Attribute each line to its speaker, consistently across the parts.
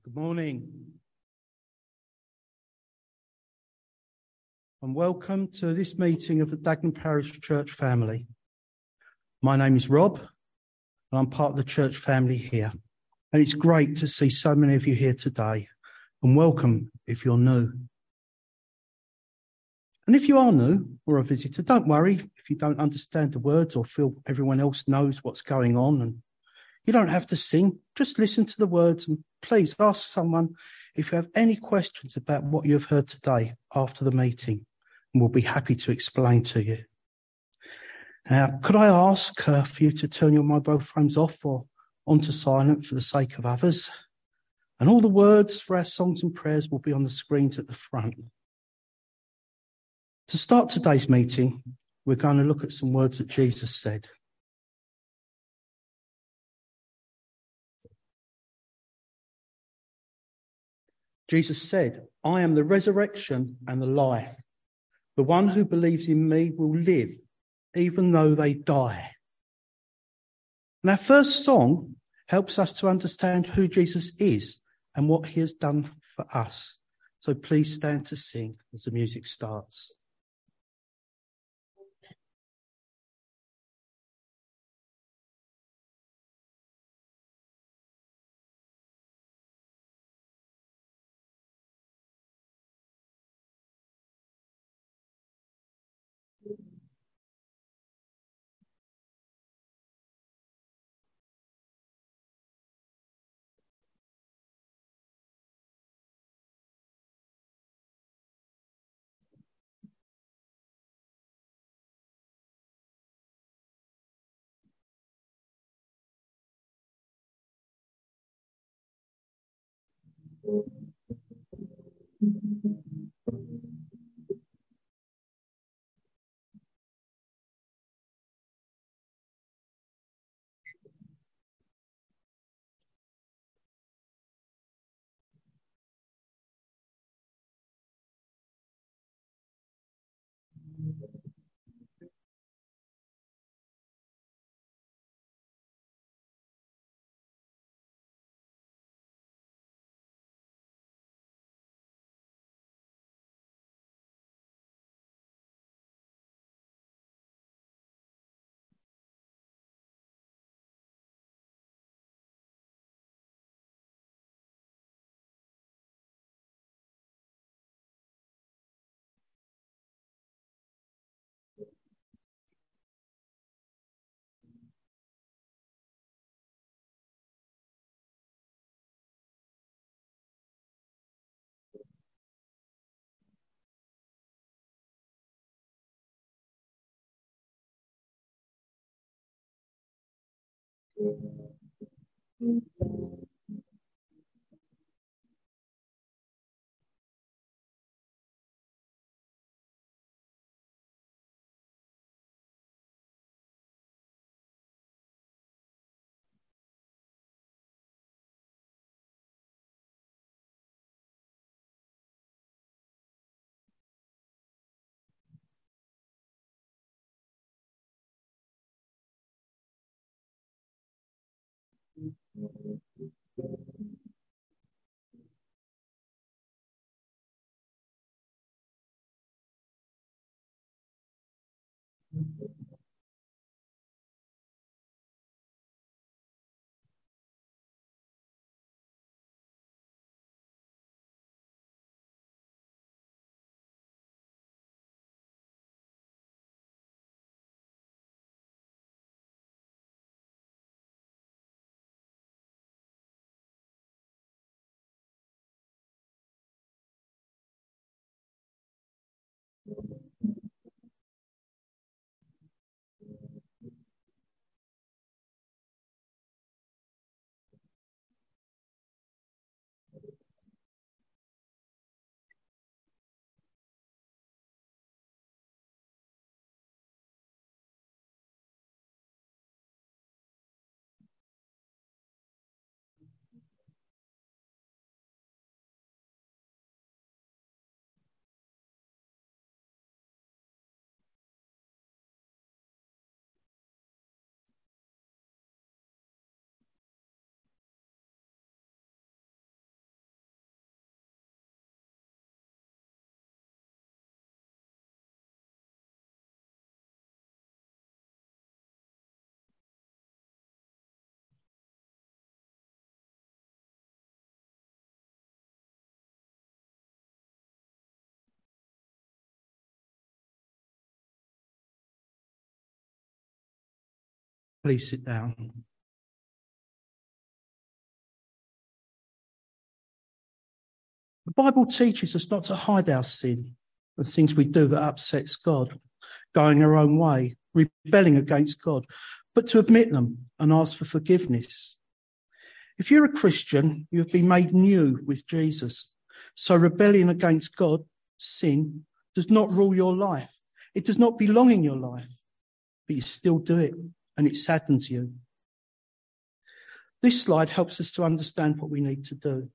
Speaker 1: Good morning and welcome to this meeting of the Dagenham Parish Church family. My name is Rob and I'm part of the church family here, and it's great to see so many of you here today, and welcome if you're new. And if you are new or a visitor, don't worry if you don't understand the words or feel everyone else knows what's going on, and you don't have to sing, just listen to the words and please ask someone if you have any questions about what you've heard today after the meeting, and we'll be happy to explain to you. Now, could I ask for you to turn your mobile phones off or onto silent for the sake of others? And all the words for our songs and prayers will be on the screens at the front. To start today's meeting, we're going to look at some words that Jesus said. Jesus said, "I am the resurrection and the life. The one who believes in me will live, even though they die." And our first song helps us to understand who Jesus is and what he has done for us. So please stand to sing as the music starts. Please sit down. The Bible teaches us not to hide our sin, the things we do that upsets God, going our own way, rebelling against God, but to admit them and ask for forgiveness. If you're a Christian, you have been made new with Jesus. So rebellion against God, sin, does not rule your life. It does not belong in your life, but you still do it, and it saddens you. This slide helps us to understand what we need to do.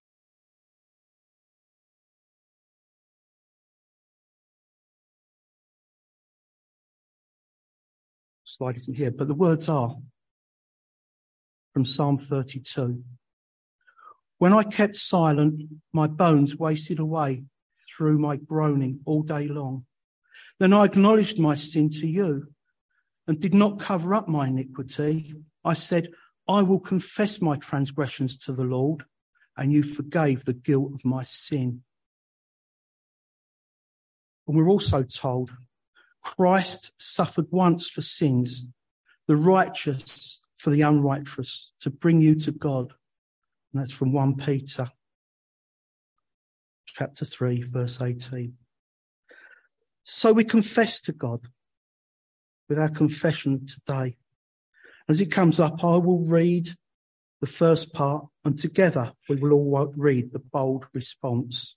Speaker 1: Slide isn't here, but the words are from Psalm 32. When I kept silent, my bones wasted away through my groaning all day long. Then I acknowledged my sin to you and did not cover up my iniquity. I said, I will confess my transgressions to the Lord, and you forgave the guilt of my sin. And we're also told, Christ suffered once for sins, the righteous for the unrighteous, to bring you to God. And that's from 1 Peter chapter 3, verse 18. So we confess to God with our confession today. As it comes up, I will read the first part, and together we will all read the bold response.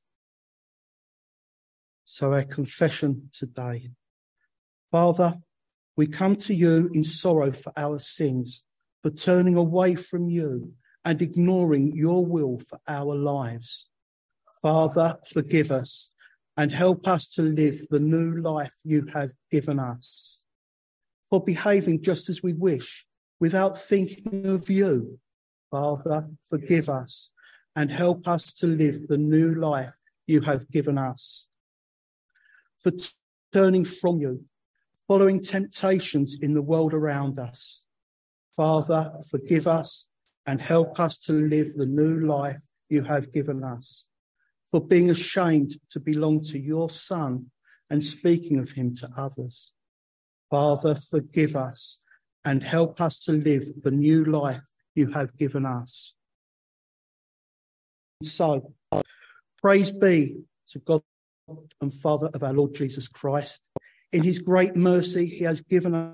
Speaker 1: So our confession today. Father, we come to you in sorrow for our sins, for turning away from you and ignoring your will for our lives. Father, forgive us and help us to live the new life you have given us. For behaving just as we wish, without thinking of you. Father, forgive us and help us to live the new life you have given us. For turning from you, following temptations in the world around us. Father, forgive us and help us to live the new life you have given us. For being ashamed to belong to your Son and speaking of him to others. Father, forgive us and help us to live the new life you have given us. So, praise be to God and Father of our Lord Jesus Christ. In his great mercy, he has given us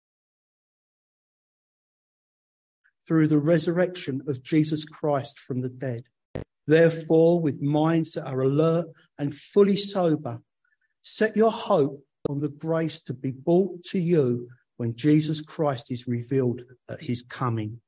Speaker 1: through the resurrection of Jesus Christ from the dead. Therefore, with minds that are alert and fully sober, set your hope on the grace to be brought to you when Jesus Christ is revealed at his coming.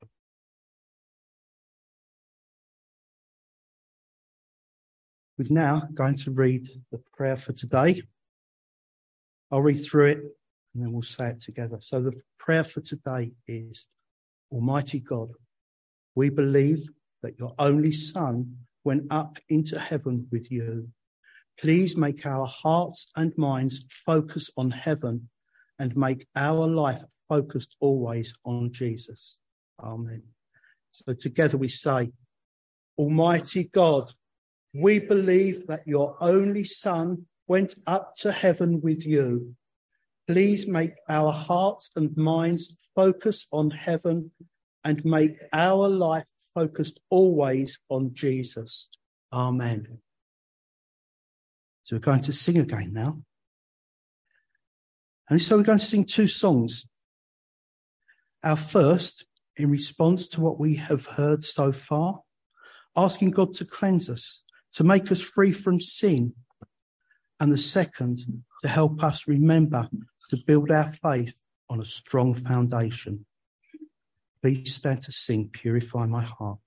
Speaker 1: We're now going to read the prayer for today. I'll read through it and then we'll say it together. So the prayer for today is, Almighty God, we believe that your only Son went up into heaven with you. Please make our hearts and minds focus on heaven and make our life focused always on Jesus. Amen. So together we say, Almighty God, we believe that your only Son went up to heaven with you. Please make our hearts and minds focus on heaven and make our life focused always on Jesus. Amen. So we're going to sing again now. And so we're going to sing two songs. Our first, in response to what we have heard so far, asking God to cleanse us, to make us free from sin. And the second, to help us remember to build our faith on a strong foundation. Please stand to sing, Purify My Heart.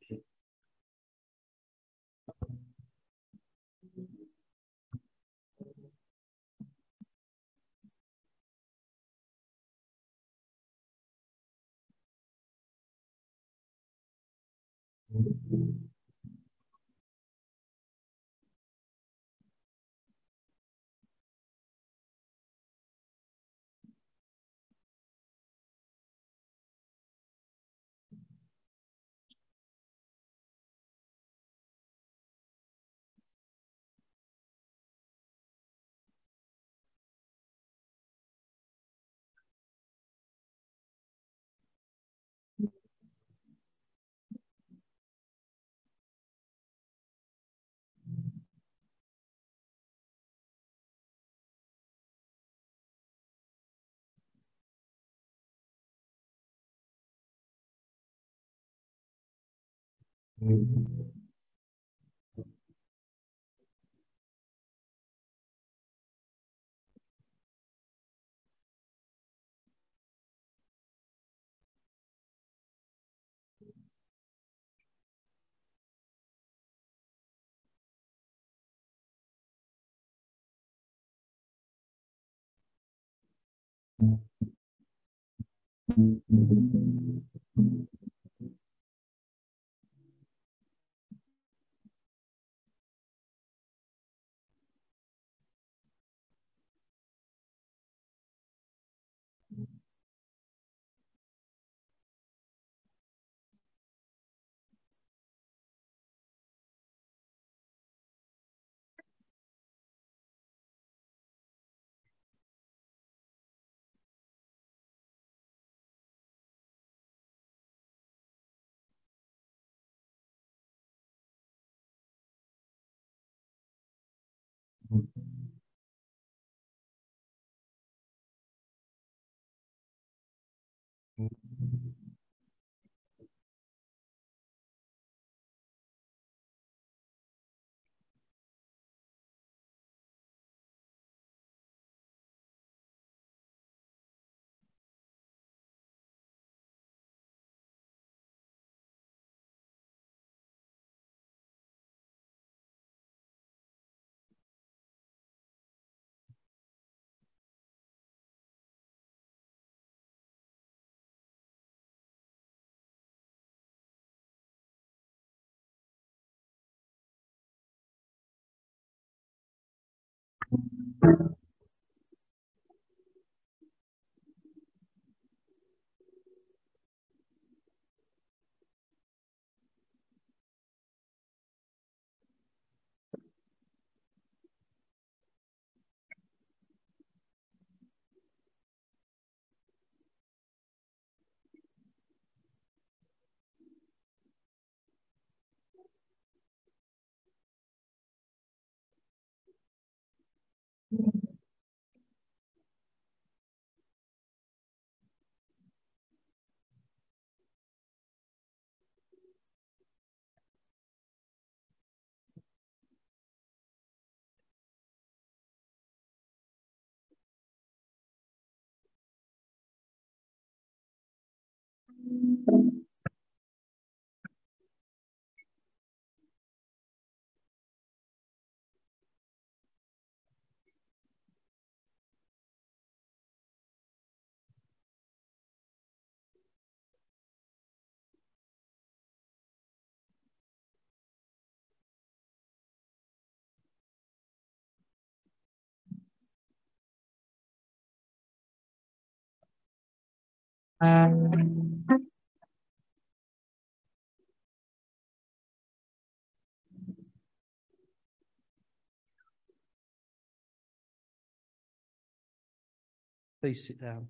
Speaker 1: Please sit down.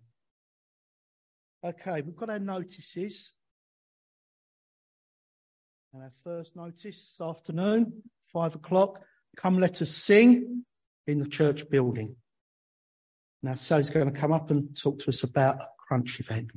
Speaker 1: Okay, we've got our notices. And our first notice this afternoon, 5:00, come let us sing in the church building. Now, Sally's going to come up and talk to us about a Crunch event.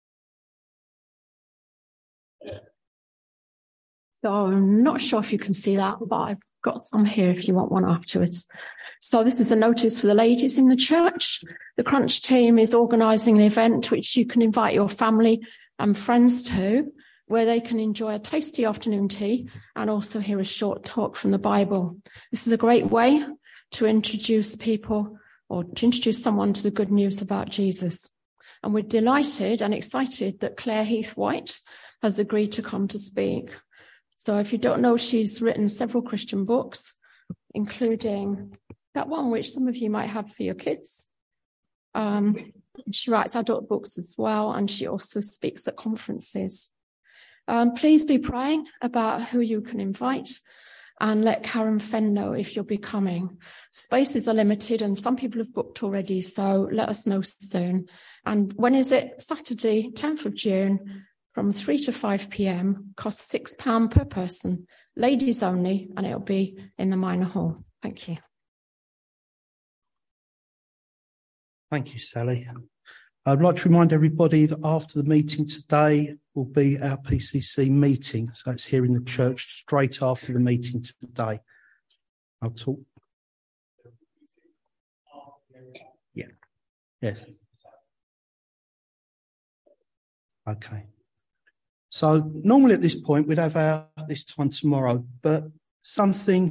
Speaker 2: So I'm not sure if you can see that, but I've got some here if you want one afterwards. So this is a notice for the ladies in the church. The Crunch team is organising an event which you can invite your family and friends to, where they can enjoy a tasty afternoon tea and also hear a short talk from the Bible. This is a great way to introduce people or to introduce someone to the good news about Jesus. And we're delighted and excited that Claire Heath-White has agreed to come to speak. So if you don't know, she's written several Christian books, including that one which some of you might have for your kids. She writes adult books as well, and she also speaks at conferences. Please be praying about who you can invite and let Karen Fenn know if you'll be coming. Spaces are limited and some people have booked already, so let us know soon. And when is it? Saturday, 10th of June, from 3 to 5 p.m, costs £6 per person, ladies only, and it'll be in the Minor Hall. Thank you.
Speaker 1: Thank you, Sally. I'd like to remind everybody that after the meeting today will be our PCC meeting. So it's here in the church straight after the meeting today. I'll talk. Yeah. Yes. Okay. So normally at this point we'd have this time tomorrow, but something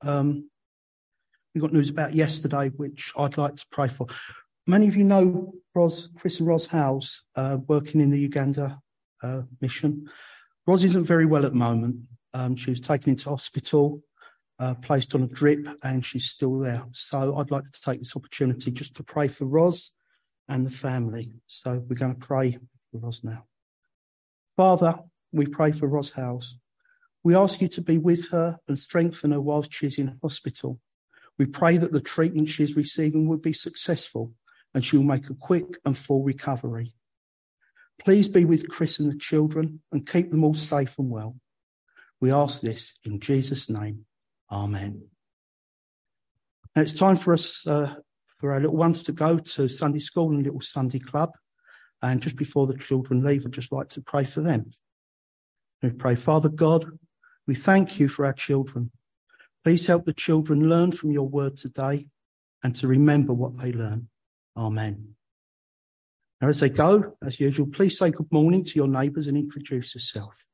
Speaker 1: we got news about yesterday, which I'd like to pray for. Many of you know Chris and Ros Howes, working in the Uganda mission. Ros isn't very well at the moment. She was taken into hospital, placed on a drip, and she's still there. So I'd like to take this opportunity just to pray for Ros and the family. So we're going to pray for Ros now. Father, we pray for Ros Howes. We ask you to be with her and strengthen her whilst she's in hospital. We pray that the treatment she's receiving will be successful and she will make a quick and full recovery. Please be with Chris and the children and keep them all safe and well. We ask this in Jesus' name. Amen. Now it's time for us, for our little ones to go to Sunday school and little Sunday club. And just before the children leave, I'd just like to pray for them. We pray, Father God, we thank you for our children. Please help the children learn from your word today and to remember what they learn. Amen. Now, as they go, as usual, please say good morning to your neighbours and introduce yourself.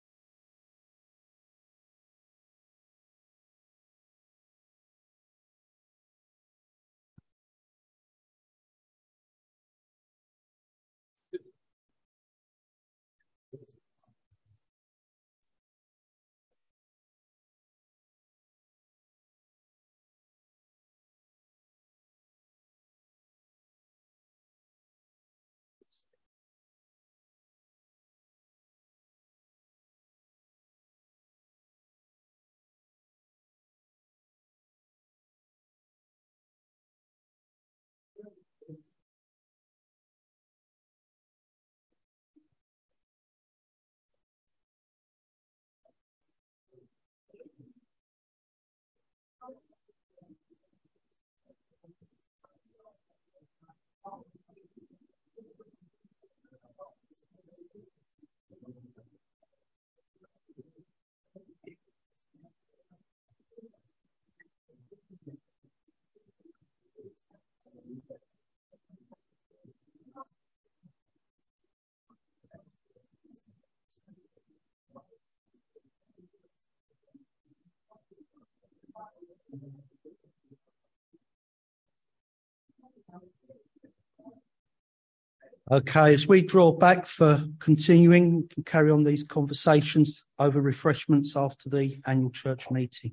Speaker 1: Okay, as we draw back for continuing, we can carry on these conversations over refreshments after the annual church meeting.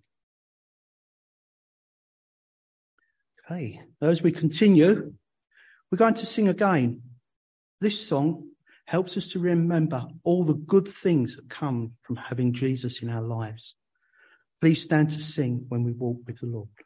Speaker 1: Okay, as we continue, we're going to sing again. This song helps us to remember all the good things that come from having Jesus in our lives. Please stand to sing when we walk with the Lord.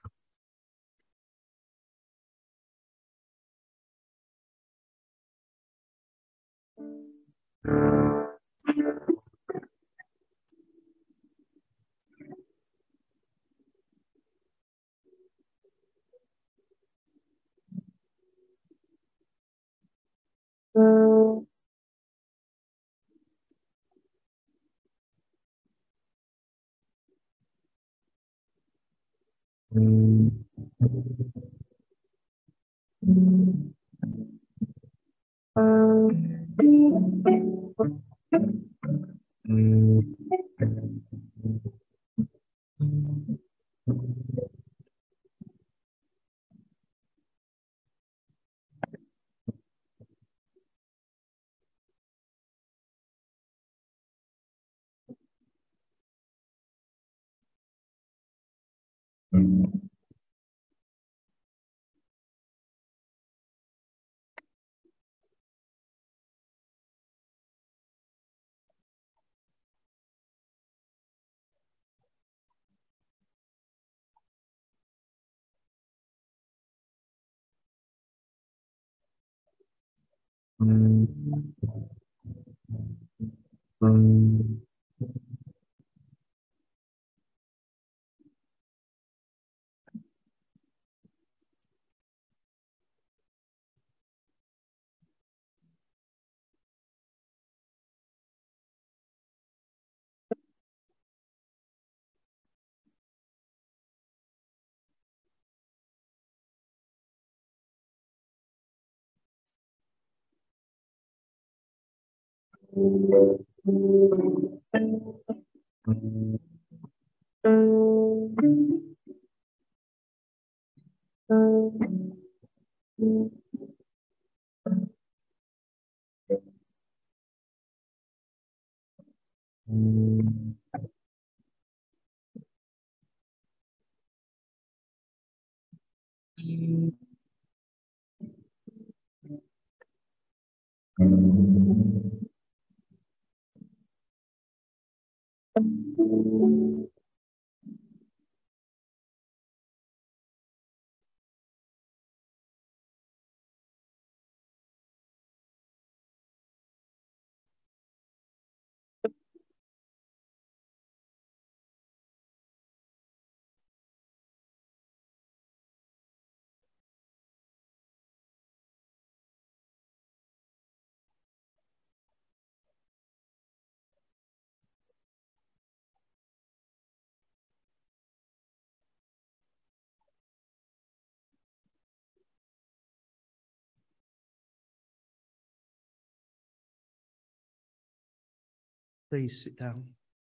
Speaker 1: Please sit down.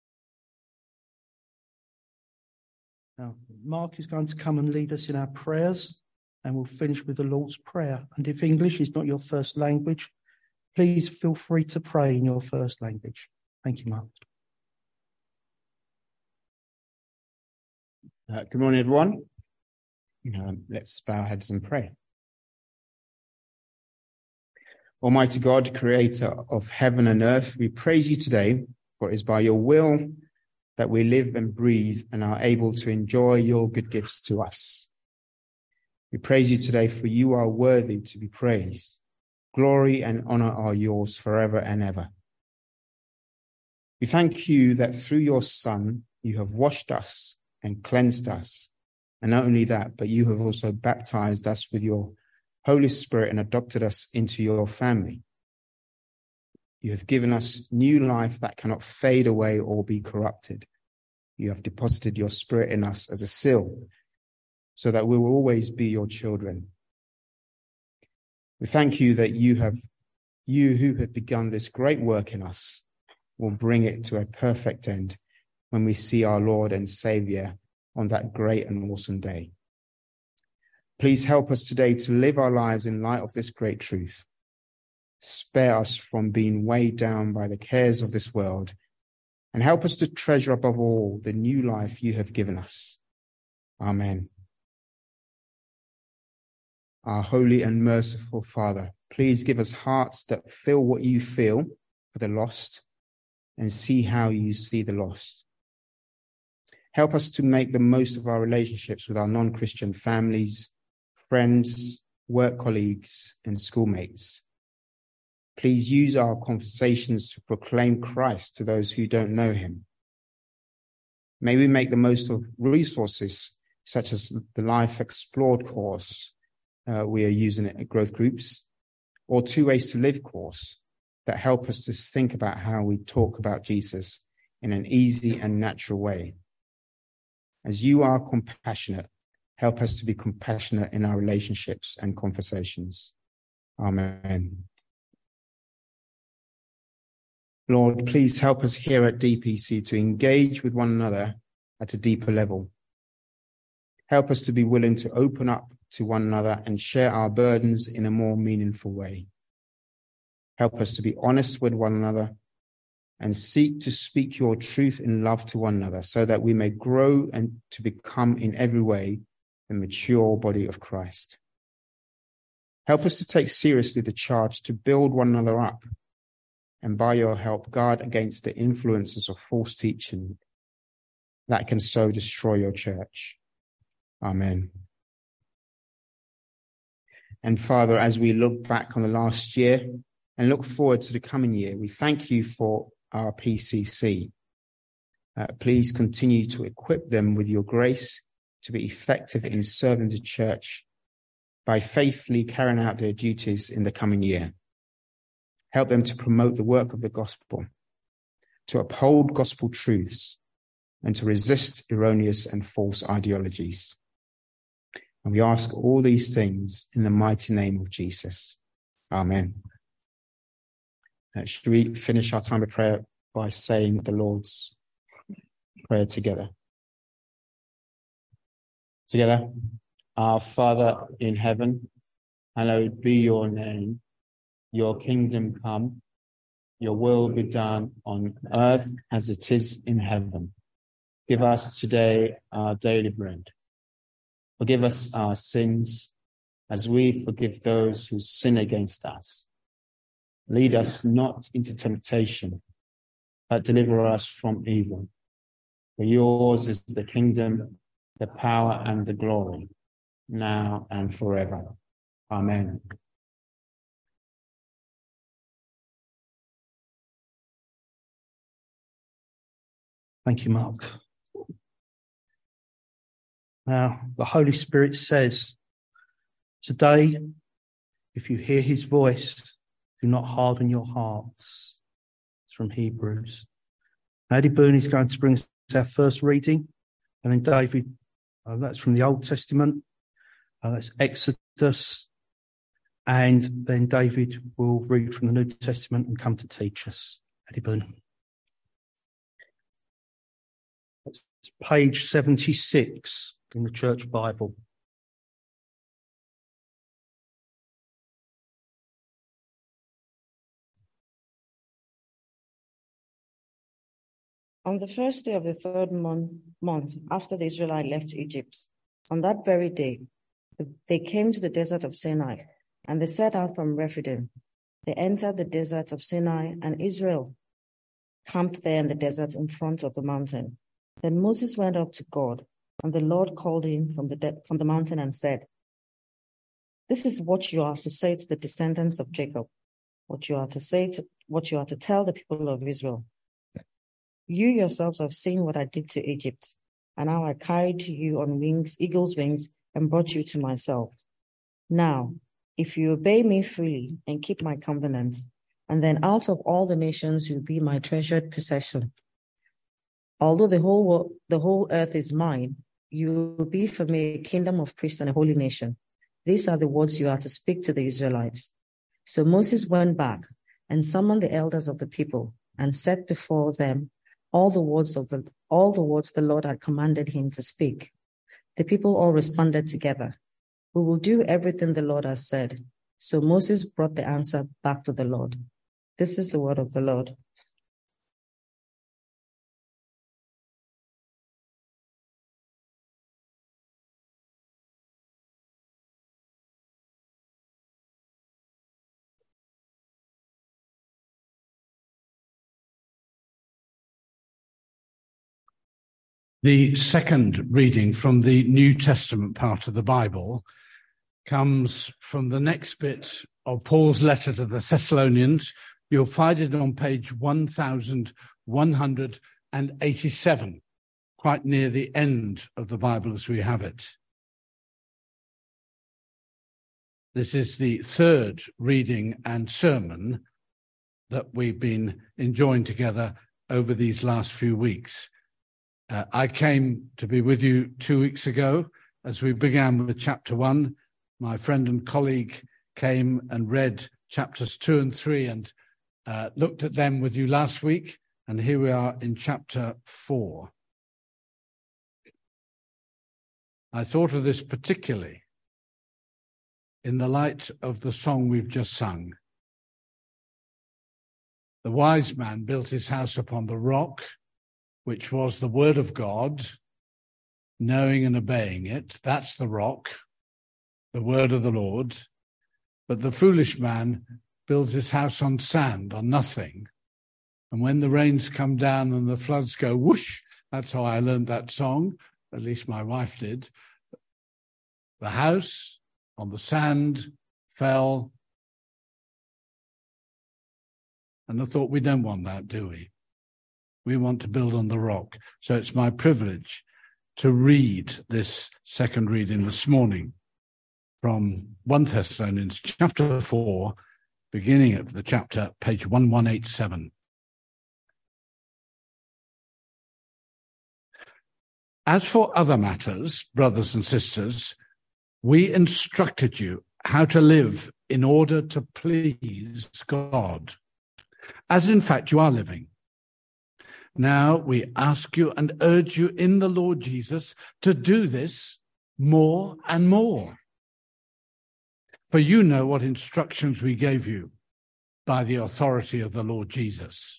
Speaker 1: Now, Mark is going to come and lead us in our prayers, and we'll finish with the Lord's Prayer. And if English is not your first language, please feel free to pray in your first language. Thank you, Mark.
Speaker 3: Good morning, everyone. Let's bow our heads and pray. Almighty God, creator of heaven and earth, we praise you today, for it is by your will that we live and breathe and are able to enjoy your good gifts to us. We praise you today, for you are worthy to be praised. Glory and honor are yours forever and ever. We thank you that through your Son, you have washed us and cleansed us. And not only that, but you have also baptized us with your Holy Spirit and adopted us into your family. You have given us new life that cannot fade away or be corrupted. You have deposited your Spirit in us as a seal, so that we will always be your children. We thank you that you who have begun this great work in us will bring it to a perfect end when we see our Lord and Savior on that great and awesome day. Please help us today to live our lives in light of this great truth. Spare us from being weighed down by the cares of this world, and help us to treasure above all the new life you have given us. Amen. Our holy and merciful Father, please give us hearts that feel what you feel for the lost and see how you see the lost. Help us to make the most of our relationships with our non-Christian families, friends, work colleagues, and schoolmates. Please use our conversations to proclaim Christ to those who don't know him. May we make the most of resources such as the Life Explored course we are using at Growth Groups, or 2 Ways to Live course that help us to think about how we talk about Jesus in an easy and natural way. As you are compassionate, help us to be compassionate in our relationships and conversations. Amen. Lord, please help us here at DPC to engage with one another at a deeper level. Help us to be willing to open up to one another and share our burdens in a more meaningful way. Help us to be honest with one another and seek to speak your truth in love to one another, so that we may grow and to become in every way the mature body of Christ. Help us to take seriously the charge to build one another up, and by your help, guard against the influences of false teaching that can so destroy your church. Amen. And Father, as we look back on the last year and look forward to the coming year, we thank you for our PCC. Please continue to equip them with your grace to be effective in serving the church by faithfully carrying out their duties in the coming year. Help them to promote the work of the gospel, to uphold gospel truths, and to resist erroneous and false ideologies. And we ask all these things in the mighty name of Jesus. Amen. Should we finish our time of prayer by saying the Lord's Prayer together? Together. Our Father in heaven, hallowed be your name. Your kingdom come. Your will be done on earth as it is in heaven. Give us today our daily bread. Forgive us our sins as we forgive those who sin against us. Lead us not into temptation, but deliver us from evil. For yours is the kingdom, the power, and the glory, now and forever. Amen.
Speaker 1: Thank you, Mark. Now, the Holy Spirit says, today, if you hear his voice, do not harden your hearts. It's from Hebrews. Eddie Boone is going to bring us our first reading. And then David, that's from the Old Testament. That's Exodus. And then David will read from the New Testament and come to teach us. Eddie Boone. It's page 76 in the Church Bible.
Speaker 4: On the first day of the third month after the Israelites left Egypt, on that very day, they came to the desert of Sinai, and they set out from Rephidim. They entered the desert of Sinai, and Israel camped there in the desert in front of the mountain. Then Moses went up to God, and the Lord called him from the mountain and said, "This is what you are to say to the descendants of Jacob, what you are to tell the people of Israel. You yourselves have seen what I did to Egypt, and how I carried you on wings, eagle's wings, and brought you to myself. Now, if you obey me fully and keep my covenants, and then out of all the nations you'll be my treasured possession. Although the whole earth is mine, you will be for me a kingdom of priests and a holy nation. These are the words you are to speak to the Israelites." So Moses went back and summoned the elders of the people and set before them all the words the Lord had commanded him to speak. The people all responded together, "We will do everything the Lord has said." So Moses brought the answer back to the Lord. This is the word of the Lord.
Speaker 5: The second reading from the New Testament part of the Bible comes from the next bit of Paul's letter to the Thessalonians. You'll find it on page 1187, quite near the end of the Bible as we have it. This is the third reading and sermon that we've been enjoying together over these last few weeks. I came to be with you 2 weeks ago as we began with chapter 1. My friend and colleague came and read chapters 2 and 3 and looked at them with you last week. And here we are in chapter 4. I thought of this particularly in the light of the song we've just sung. The wise man built his house upon the rock, which was the word of God, knowing and obeying it. That's the rock, the word of the Lord. But the foolish man builds his house on sand, on nothing. And when the rains come down and the floods go whoosh, that's how I learned that song, at least my wife did. The house on the sand fell. And I thought, we don't want that, do we? We want to build on the rock. So it's my privilege to read this second reading this morning from 1 Thessalonians chapter 4, beginning at the chapter, page 1187. As for other matters, brothers and sisters, we instructed you how to live in order to please God. as in fact you are living. Now we ask you and urge you in the Lord Jesus to do this more and more. For you know what instructions we gave you by the authority of the Lord Jesus.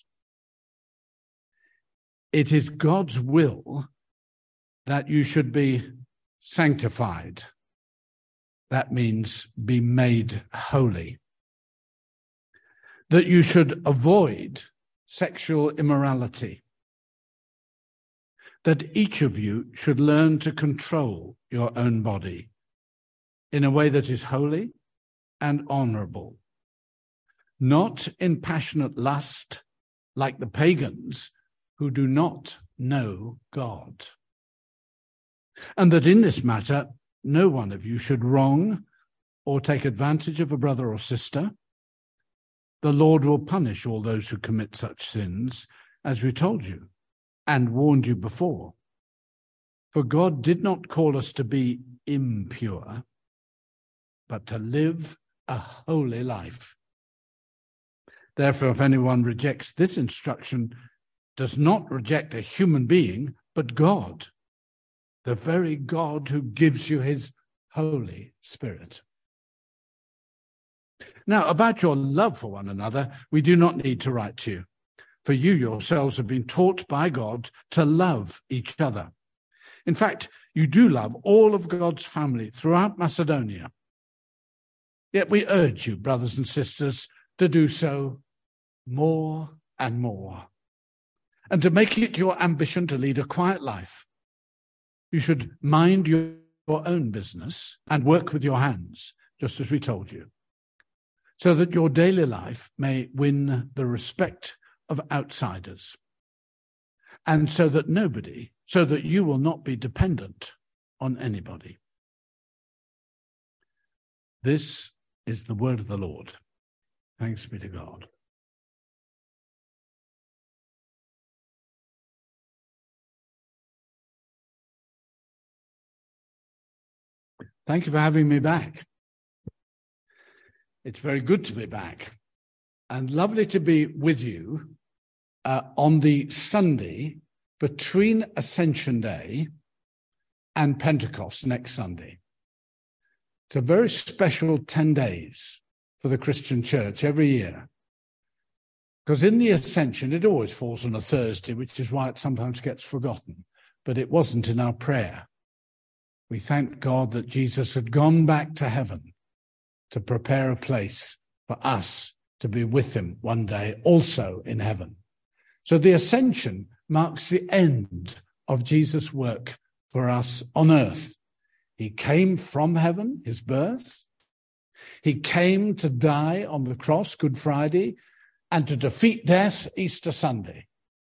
Speaker 5: It is God's will that you should be sanctified. That means be made holy. That you should avoid sexual immorality. That each of you should learn to control your own body in a way that is holy and honorable, not in passionate lust like the pagans who do not know God. And that in this matter, no one of you should wrong or take advantage of a brother or sister. The Lord will punish all those who commit such sins, as we told you and warned you before. For God did not call us to be impure, but to live a holy life. Therefore, if anyone rejects this instruction, does not reject a human being, but God, the very God who gives you his Holy Spirit. Now, about your love for one another, we do not need to write to you, for you yourselves have been taught by God to love each other. In fact, you do love all of God's family throughout Macedonia. Yet we urge you, brothers and sisters, to do so more and more, and to make it your ambition to lead a quiet life. You should mind your own business and work with your hands, just as we told you, so that your daily life may win the respect of outsiders, and so that you will not be dependent on anybody. This is the word of the Lord. Thanks be to God. Thank you for having me back. It's very good to be back and lovely to be with you on the Sunday between Ascension Day and Pentecost next Sunday. It's a very special 10 days for the Christian church every year, because in the Ascension, it always falls on a Thursday, which is why it sometimes gets forgotten, but it wasn't in our prayer. We thank God that Jesus had gone back to heaven to prepare a place for us to be with him one day, also in heaven. So the Ascension marks the end of Jesus' work for us on earth. He came from heaven, his birth. He came to die on the cross, Good Friday, and to defeat death, Easter Sunday.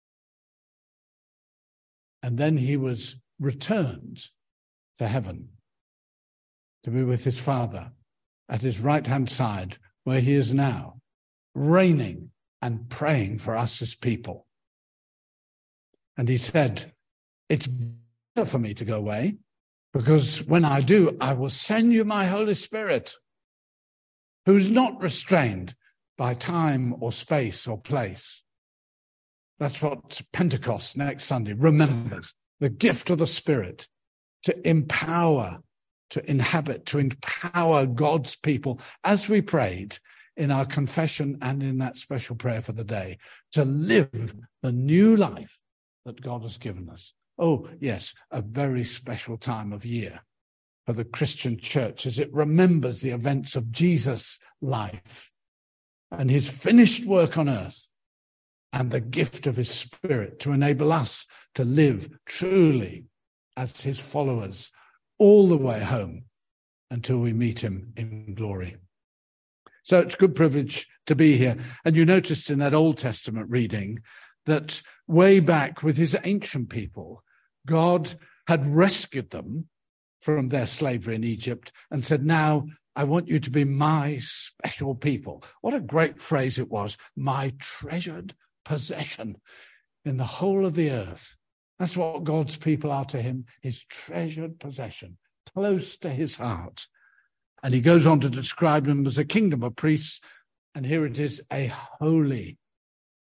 Speaker 5: And then he was returned to heaven to be with his Father at his right-hand side, where he is now, reigning and praying for us as people. And he said, it's better for me to go away, because when I do, I will send you my Holy Spirit, who's not restrained by time or space or place. That's what Pentecost next Sunday remembers, the gift of the Spirit to empower, to inhabit, to empower God's people, as we prayed in our confession and in that special prayer for the day, to live the new life that God has given us. Oh, yes, a very special time of year for the Christian church as it remembers the events of Jesus' life and his finished work on earth and the gift of his Spirit to enable us to live truly as his followers all the way home until we meet him in glory. So it's a good privilege to be here. And you noticed in that Old Testament reading that way back with his ancient people, God had rescued them from their slavery in Egypt and said, now I want you to be my special people. What a great phrase it was, my treasured possession in the whole of the earth. That's what God's people are to him, his treasured possession, close to his heart. And he goes on to describe them as a kingdom of priests. And here it is, a holy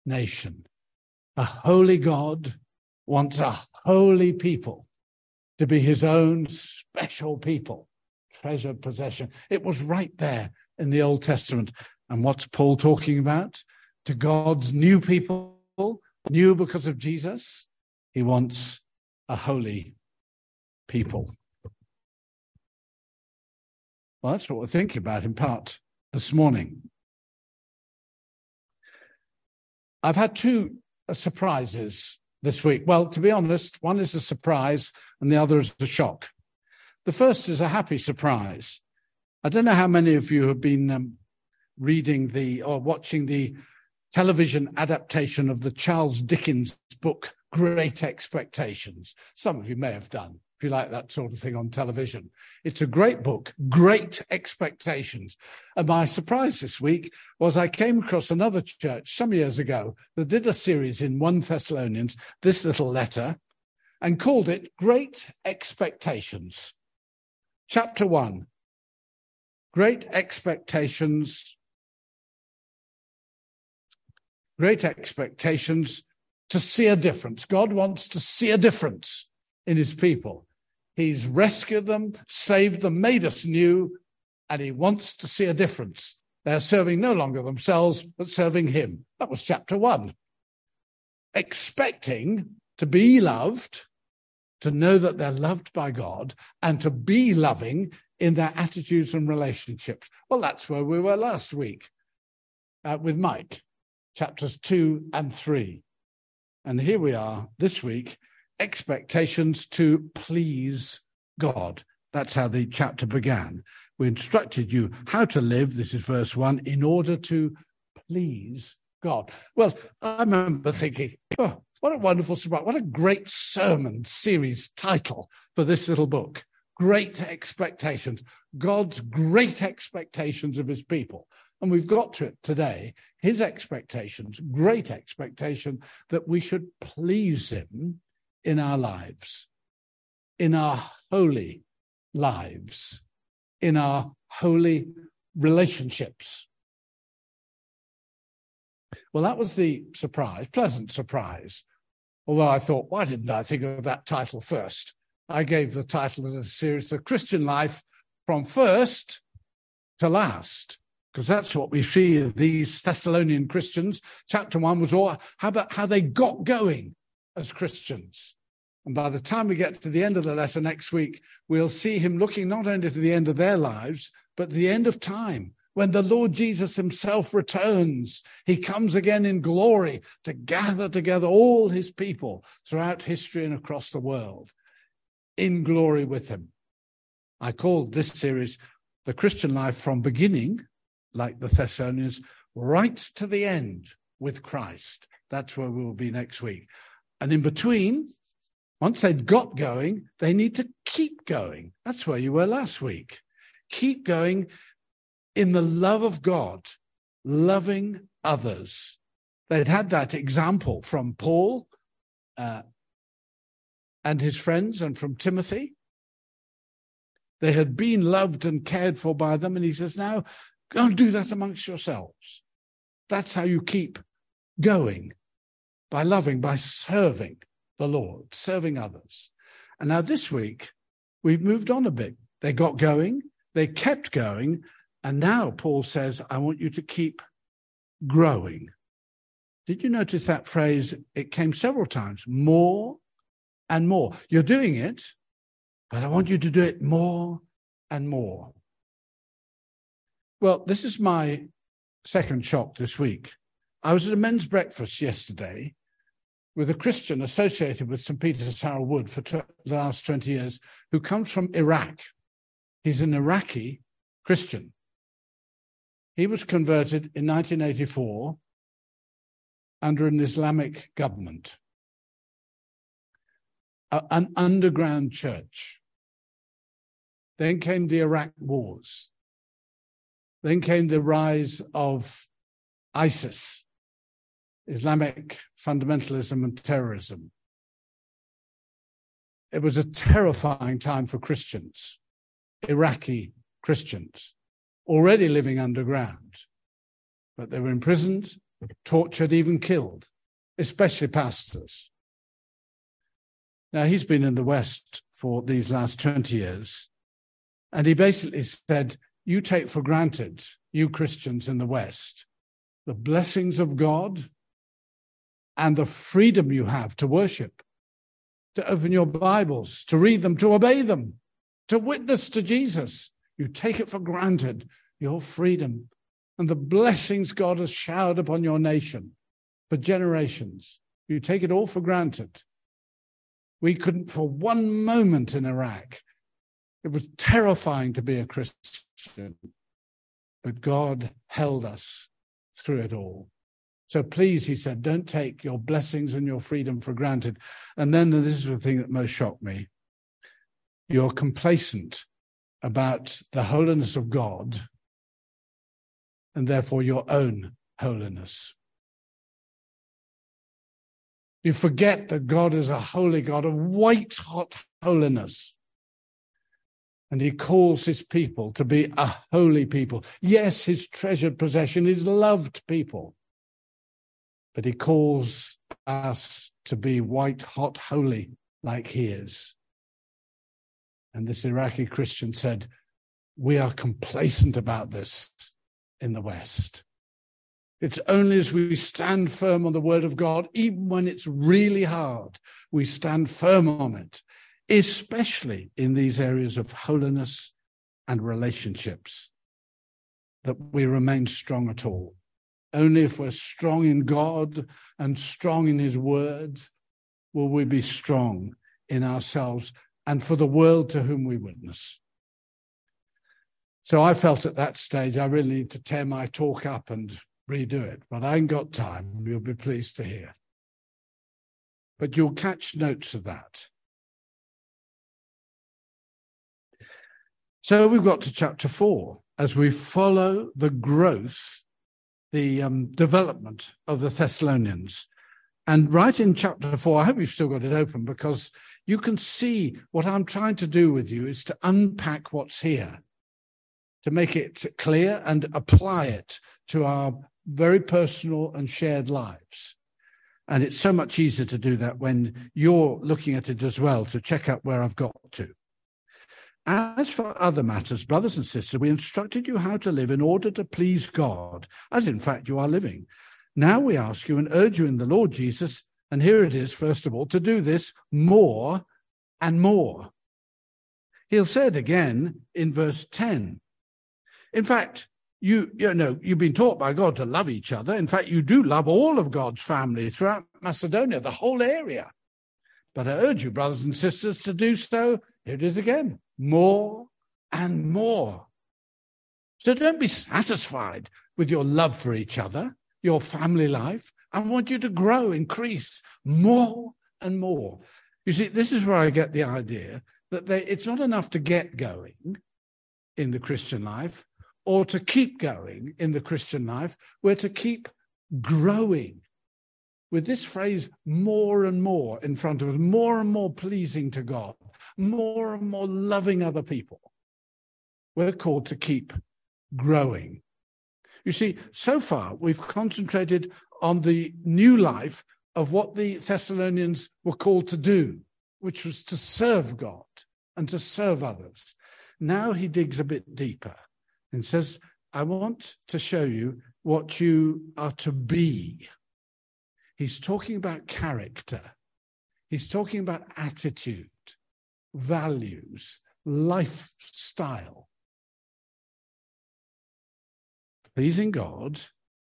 Speaker 5: nation. A holy God wants a holy people to be his own special people, treasured possession. It was right there in the Old Testament. And what's Paul talking about? To God's new people, new because of Jesus, he wants a holy people. Well, that's what we're thinking about in part this morning. I've had two surprises this week. Well, to be honest, one is a surprise and the other is a shock. The first is a happy surprise. I don't know how many of you have been reading or watching the television adaptation of the Charles Dickens book, Great Expectations. Some of you may have done, if you like that sort of thing on television. It's a great book, Great Expectations. And my surprise this week was I came across another church some years ago that did a series in 1 Thessalonians, this little letter, and called it Great Expectations. Chapter 1, Great Expectations. Great expectations to see a difference. God wants to see a difference in his people. He's rescued them, saved them, made us new, and he wants to see a difference. They're serving no longer themselves, but serving him. That was chapter 1. Expecting to be loved, to know that they're loved by God, and to be loving in their attitudes and relationships. Well, that's where we were last week with Mike. Chapters 2 and 3. And here we are this week, expectations to please God. That's how the chapter began. We instructed you how to live, this is verse 1, in order to please God. Well, I remember thinking, oh, what a wonderful surprise. What a great sermon series title for this little book. Great expectations. God's great expectations of his people. And we've got to it today, his expectations, great expectation that we should please him in our lives, in our holy lives, in our holy relationships. Well, that was the surprise, pleasant surprise. Although I thought, why didn't I think of that title first? I gave the title of the series, The Christian Life from First to Last. Because that's what we see in these Thessalonian Christians. Chapter 1 was all about how they got going as Christians. And by the time we get to the end of the letter next week, we'll see him looking not only to the end of their lives, but the end of time, when the Lord Jesus himself returns. He comes again in glory to gather together all his people throughout history and across the world in glory with him. I called this series The Christian Life from Beginning, like the Thessalonians, right to the end with Christ. That's where we will be next week. And in between, once they'd got going, they need to keep going. That's where you were last week. Keep going in the love of God, loving others. They'd had that example from Paul and his friends and from Timothy. They had been loved and cared for by them. And he says, now, go and do that amongst yourselves. That's how you keep going, by loving, by serving the Lord, serving others. And now this week, we've moved on a bit. They got going, they kept going, and now Paul says, I want you to keep growing. Did you notice that phrase? It came several times, more and more. You're doing it, but I want you to do it more and more. Well, this is my second shock this week. I was at a men's breakfast yesterday with a Christian associated with St. Peter's Harold Wood for the last 20 years who comes from Iraq. He's an Iraqi Christian. He was converted in 1984 under an Islamic government, an underground church. Then came the Iraq wars. Then came the rise of ISIS, Islamic fundamentalism and terrorism. It was a terrifying time for Christians, Iraqi Christians, already living underground. But they were imprisoned, tortured, even killed, especially pastors. Now, he's been in the West for these last 20 years, and he basically said, you take for granted, you Christians in the West, the blessings of God and the freedom you have to worship, to open your Bibles, to read them, to obey them, to witness to Jesus. You take it for granted, your freedom and the blessings God has showered upon your nation for generations. You take it all for granted. We couldn't for one moment in Iraq. It was terrifying to be a Christian, but God held us through it all. So please, he said, don't take your blessings and your freedom for granted. And then this is the thing that most shocked me. You're complacent about the holiness of God and therefore your own holiness. You forget that God is a holy God, a white-hot holiness. And he calls his people to be a holy people. Yes, his treasured possession is loved people. But he calls us to be white-hot holy like he is. And this Iraqi Christian said, we are complacent about this in the West. It's only as we stand firm on the word of God, even when it's really hard, we stand firm on it, especially in these areas of holiness and relationships, that we remain strong at all. Only if we're strong in God and strong in his word will we be strong in ourselves and for the world to whom we witness. So I felt at that stage I really need to tear my talk up and redo it, but I ain't got time. You'll be pleased to hear. But you'll catch notes of that. So we've got to chapter 4 as we follow the growth, the development of the Thessalonians. And right in chapter 4, I hope you've still got it open, because you can see what I'm trying to do with you is to unpack what's here, to make it clear and apply it to our very personal and shared lives. And it's so much easier to do that when you're looking at it as well, to check out where I've got to. As for other matters, brothers and sisters, we instructed you how to live in order to please God, as in fact you are living. Now we ask you and urge you in the Lord Jesus, and here it is, first of all, to do this more and more. He'll say it again in verse 10. In fact, you've been taught by God to love each other. In fact, you do love all of God's family throughout Macedonia, the whole area. But I urge you, brothers and sisters, to do so, here it is again, more and more. So don't be satisfied with your love for each other, your family life. I want you to grow, increase more and more. You see, this is where I get the idea that it's not enough to get going in the Christian life or to keep going in the Christian life. We're to keep growing. With this phrase, more and more in front of us, more and more pleasing to God, more and more loving other people. We're called to keep growing. You see, so far we've concentrated on the new life of what the Thessalonians were called to do, which was to serve God and to serve others. Now he digs a bit deeper and says, I want to show you what you are to be. He's talking about character. He's talking about attitude, values, lifestyle. Pleasing God,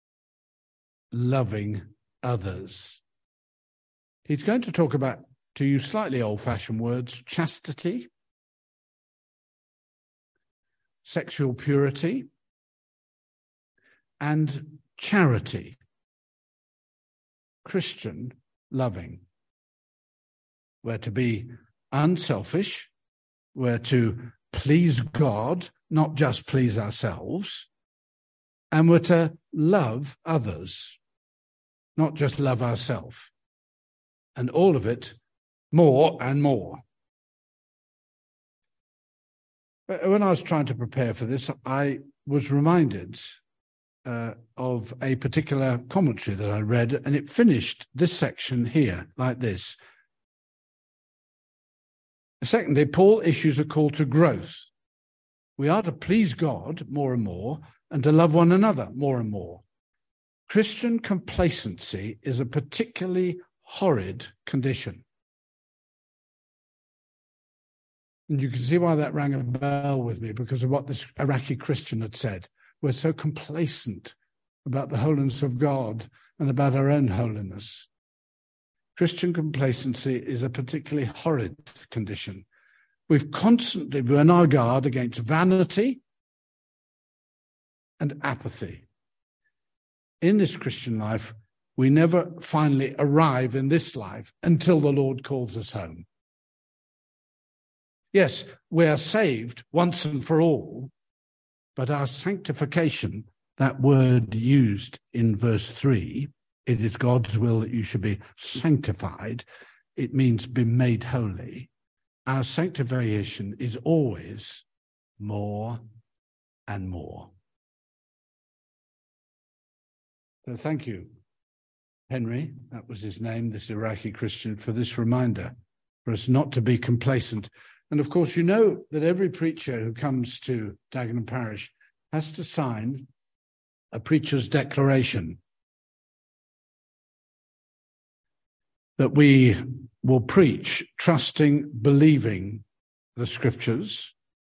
Speaker 5: loving others. He's going to talk about, to use slightly old-fashioned words, chastity, sexual purity, and charity. Christian loving. We're to be unselfish. We're to please God, not just please ourselves. And we're to love others, not just love ourselves. And all of it, more and more. When I was trying to prepare for this, I was reminded of a particular commentary that I read, and it finished this section here like this. Secondly, Paul issues a call to growth. We are to please God more and more and to love one another more and more. Christian complacency is a particularly horrid condition. And you can see why that rang a bell with me, because of what this Iraqi Christian had said. We're so complacent about the holiness of God and about our own holiness. Christian complacency is a particularly horrid condition. We've constantly been on our guard against vanity and apathy. In this Christian life, we never finally arrive in this life until the Lord calls us home. Yes, we are saved once and for all, but our sanctification, that word used in verse 3, it is God's will that you should be sanctified. It means be made holy. Our sanctification is always more and more. So thank you, Henry, that was his name, this Iraqi Christian, for this reminder, for us not to be complacent. And of course, you know that every preacher who comes to Dagenham Parish has to sign a preacher's declaration that we will preach trusting, believing the scriptures,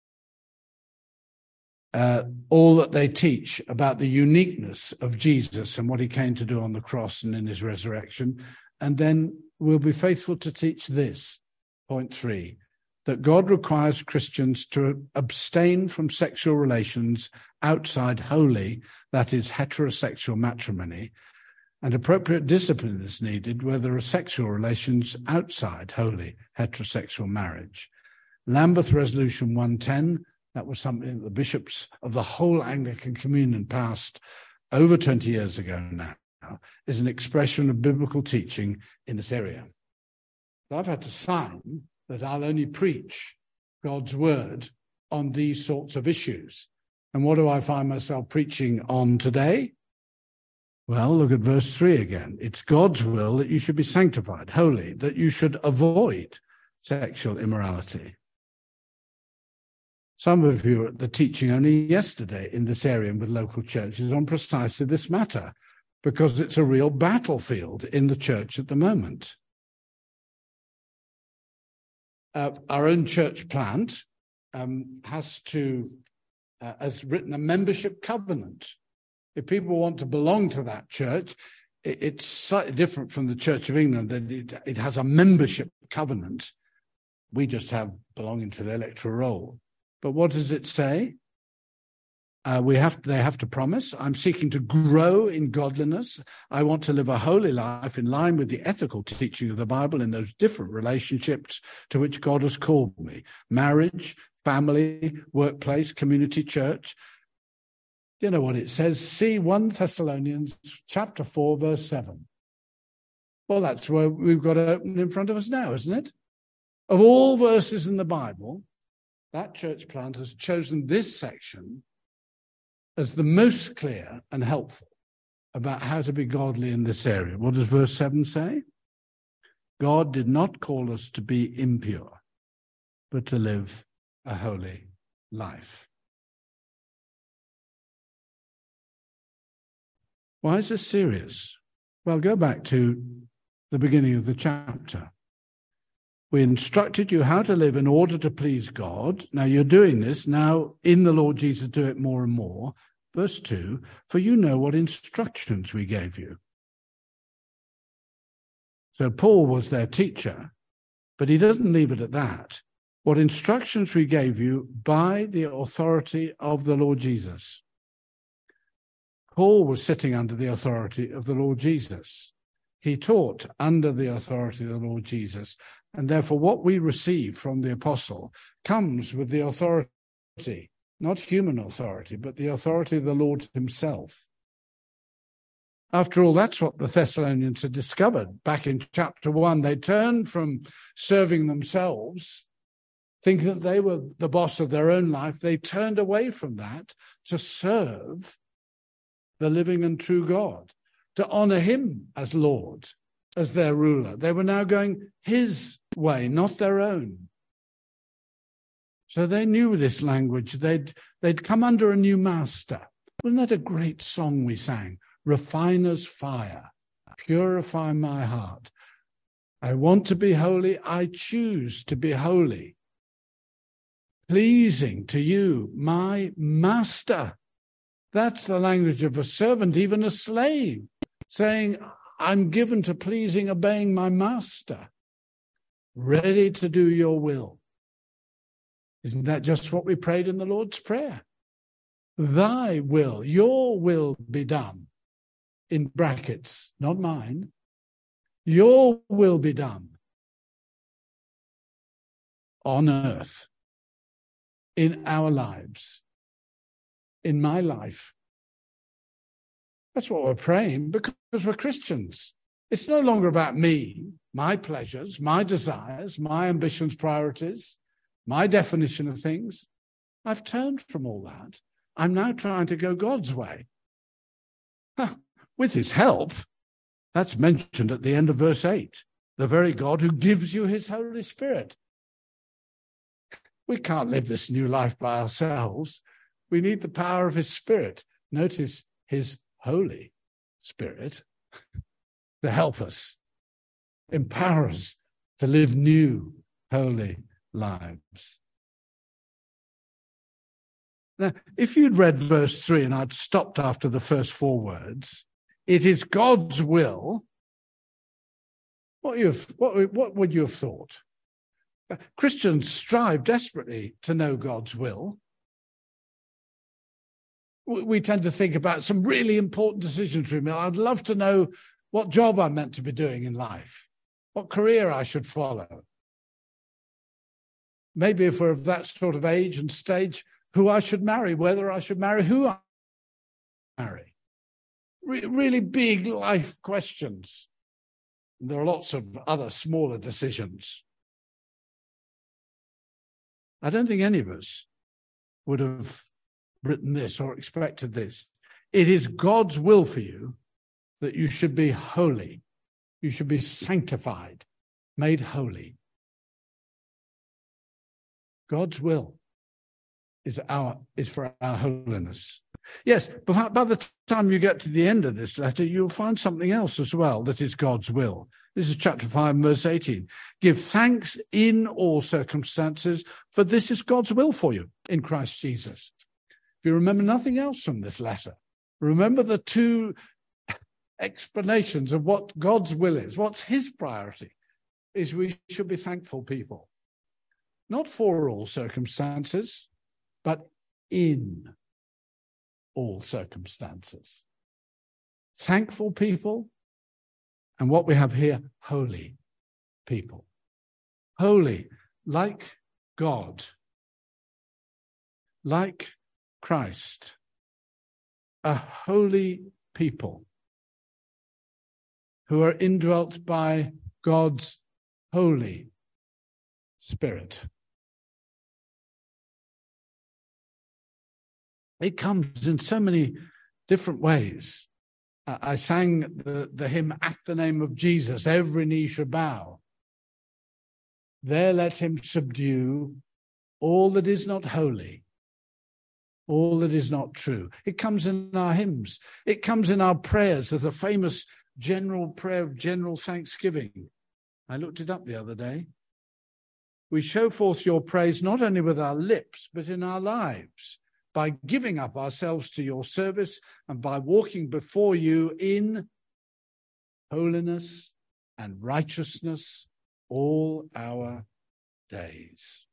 Speaker 5: all that they teach about the uniqueness of Jesus and what he came to do on the cross and in his resurrection. And then we'll be faithful to teach this, point 3, that God requires Christians to abstain from sexual relations outside holy, that is heterosexual matrimony, and appropriate discipline is needed where there are sexual relations outside holy heterosexual marriage. Lambeth Resolution 110, that was something that the bishops of the whole Anglican Communion passed over 20 years ago now, is an expression of biblical teaching in this area. So I've had to sign that I'll only preach God's word on these sorts of issues. And what do I find myself preaching on today? Well, look at verse 3 again. It's God's will that you should be sanctified, holy, that you should avoid sexual immorality. Some of you were at the teaching only yesterday in this area and with local churches on precisely this matter, because it's a real battlefield in the church at the moment. Our own church plant has written a membership covenant. If people want to belong to that church, it's slightly different from the Church of England, that it has a membership covenant. We just have belonging to the electoral roll. But what does it say? They have to promise, I'm seeking to grow in godliness. I want to live a holy life in line with the ethical teaching of the Bible in those different relationships to which God has called me. Marriage, family, workplace, community, church. You know what it says? See 1 Thessalonians chapter 4, verse 7. Well, that's where we've got it open in front of us now, isn't it? Of all verses in the Bible, that church plant has chosen this section as the most clear and helpful about how to be godly in this area. What does verse 7 say? God did not call us to be impure, but to live a holy life. Why is this serious? Well, go back to the beginning of the chapter. We instructed you how to live in order to please God. Now you're doing this. Now in the Lord Jesus, do it more and more. Verse 2, for you know what instructions we gave you. So Paul was their teacher, but he doesn't leave it at that. What instructions we gave you by the authority of the Lord Jesus. Paul was sitting under the authority of the Lord Jesus. He taught under the authority of the Lord Jesus. And therefore, what we receive from the apostle comes with the authority, not human authority, but the authority of the Lord himself. After all, that's what the Thessalonians had discovered back in chapter 1. They turned from serving themselves, thinking that they were the boss of their own life. They turned away from that to serve the living and true God, to honor him as Lord, as their ruler. They were now going his way, not their own. So they knew this language. They'd come under a new master. Wasn't that a great song we sang? Refiner's fire, purify my heart. I want to be holy. I choose to be holy. Pleasing to you, my master. That's the language of a servant, even a slave, saying, I'm given to pleasing, obeying my master, ready to do your will. Isn't that just what we prayed in the Lord's Prayer? Thy will, your will be done. In brackets, not mine. Your will be done on earth, in our lives, in my life. That's what we're praying, because we're Christians. It's no longer about me, my pleasures, my desires, my ambitions, priorities, my definition of things. I've turned from all that. I'm now trying to go God's way. With his help. That's mentioned at the end of verse 8. The very God who gives you his Holy Spirit. We can't live this new life by ourselves. We need the power of his Spirit. Notice his Holy Spirit to help us, empower us to live new, holy lives. Now, if you'd read verse 3 and I'd stopped after the first 4 words, it is God's will, what would you have thought? Christians strive desperately to know God's will. We tend to think about some really important decisions we make. I'd love to know what job I'm meant to be doing in life, what career I should follow. Maybe if we're of that sort of age and stage, who I should marry, whether I should marry, who I marry. Really big life questions. There are lots of other smaller decisions. I don't think any of us would have written this or expected this. It is God's will for you that you should be holy. You should be sanctified, made holy. God's will is for our holiness. Yes, but by the time you get to the end of this letter, you'll find something else as well that is God's will. This is chapter 5, verse 18. Give thanks in all circumstances, for this is God's will for you in Christ Jesus. If you remember nothing else from this letter, remember the 2 explanations of what God's will is. What's his priority is we should be thankful people. Not for all circumstances, but in all circumstances. Thankful people, and what we have here, holy people. Holy, like God, like Christ, a holy people who are indwelt by God's Holy Spirit. It comes in so many different ways. I sang the hymn, At the Name of Jesus, every knee shall bow. There let him subdue all that is not holy, all that is not true. It comes in our hymns. It comes in our prayers. There's a famous general prayer of general thanksgiving. I looked it up the other day. We show forth your praise not only with our lips, but in our lives, by giving up ourselves to your service and by walking before you in holiness and righteousness all our days.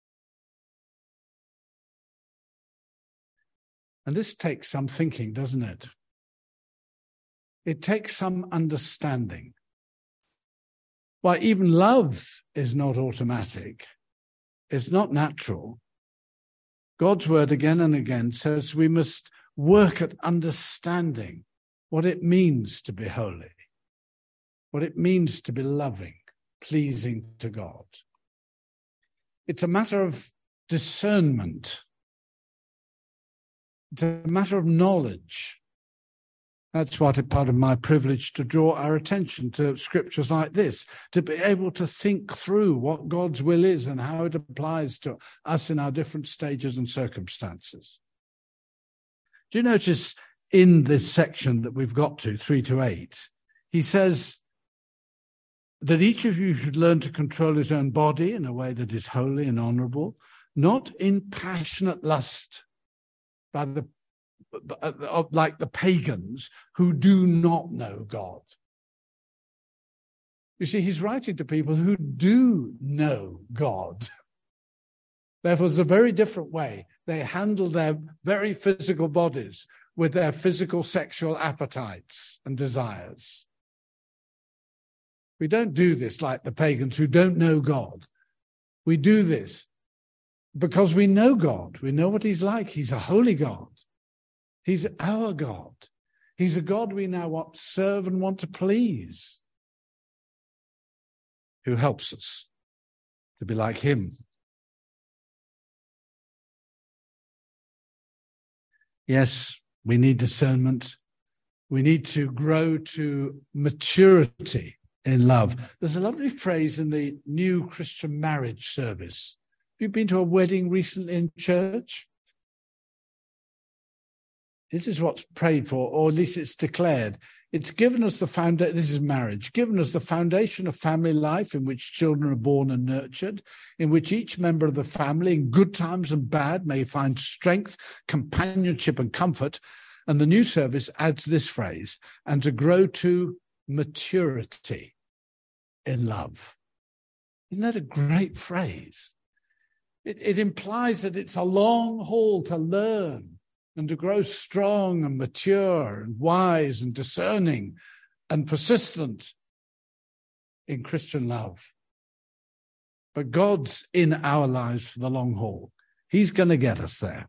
Speaker 5: And this takes some thinking, doesn't it? It takes some understanding. Why, even love is not automatic. It's not natural. God's word again and again says we must work at understanding what it means to be holy, what it means to be loving, pleasing to God. It's a matter of discernment. It's a matter of knowledge. That's what a part of my privilege to draw our attention to scriptures like this, to be able to think through what God's will is and how it applies to us in our different stages and circumstances. Do you notice in this section that we've got to, 3-8, he says that each of you should learn to control his own body in a way that is holy and honorable, not in passionate lust, like the pagans who do not know God. You see, he's writing to people who do know God. Therefore, it's a very different way. They handle their very physical bodies with their physical sexual appetites and desires. We don't do this like the pagans who don't know God. We do this because we know God. We know what he's like. He's a holy God. He's our God. He's a God we now want to serve and want to please, who helps us to be like him. Yes, we need discernment. We need to grow to maturity in love. There's a lovely phrase in the new Christian marriage service. Have you been to a wedding recently in church? This is what's prayed for, or at least it's declared. It's given us the foundation, this is marriage, given us the foundation of family life in which children are born and nurtured, in which each member of the family, in good times and bad, may find strength, companionship and comfort. And the new service adds this phrase, and to grow to maturity in love. Isn't that a great phrase? It implies that it's a long haul to learn and to grow strong and mature and wise and discerning and persistent in Christian love. But God's in our lives for the long haul. He's going to get us there.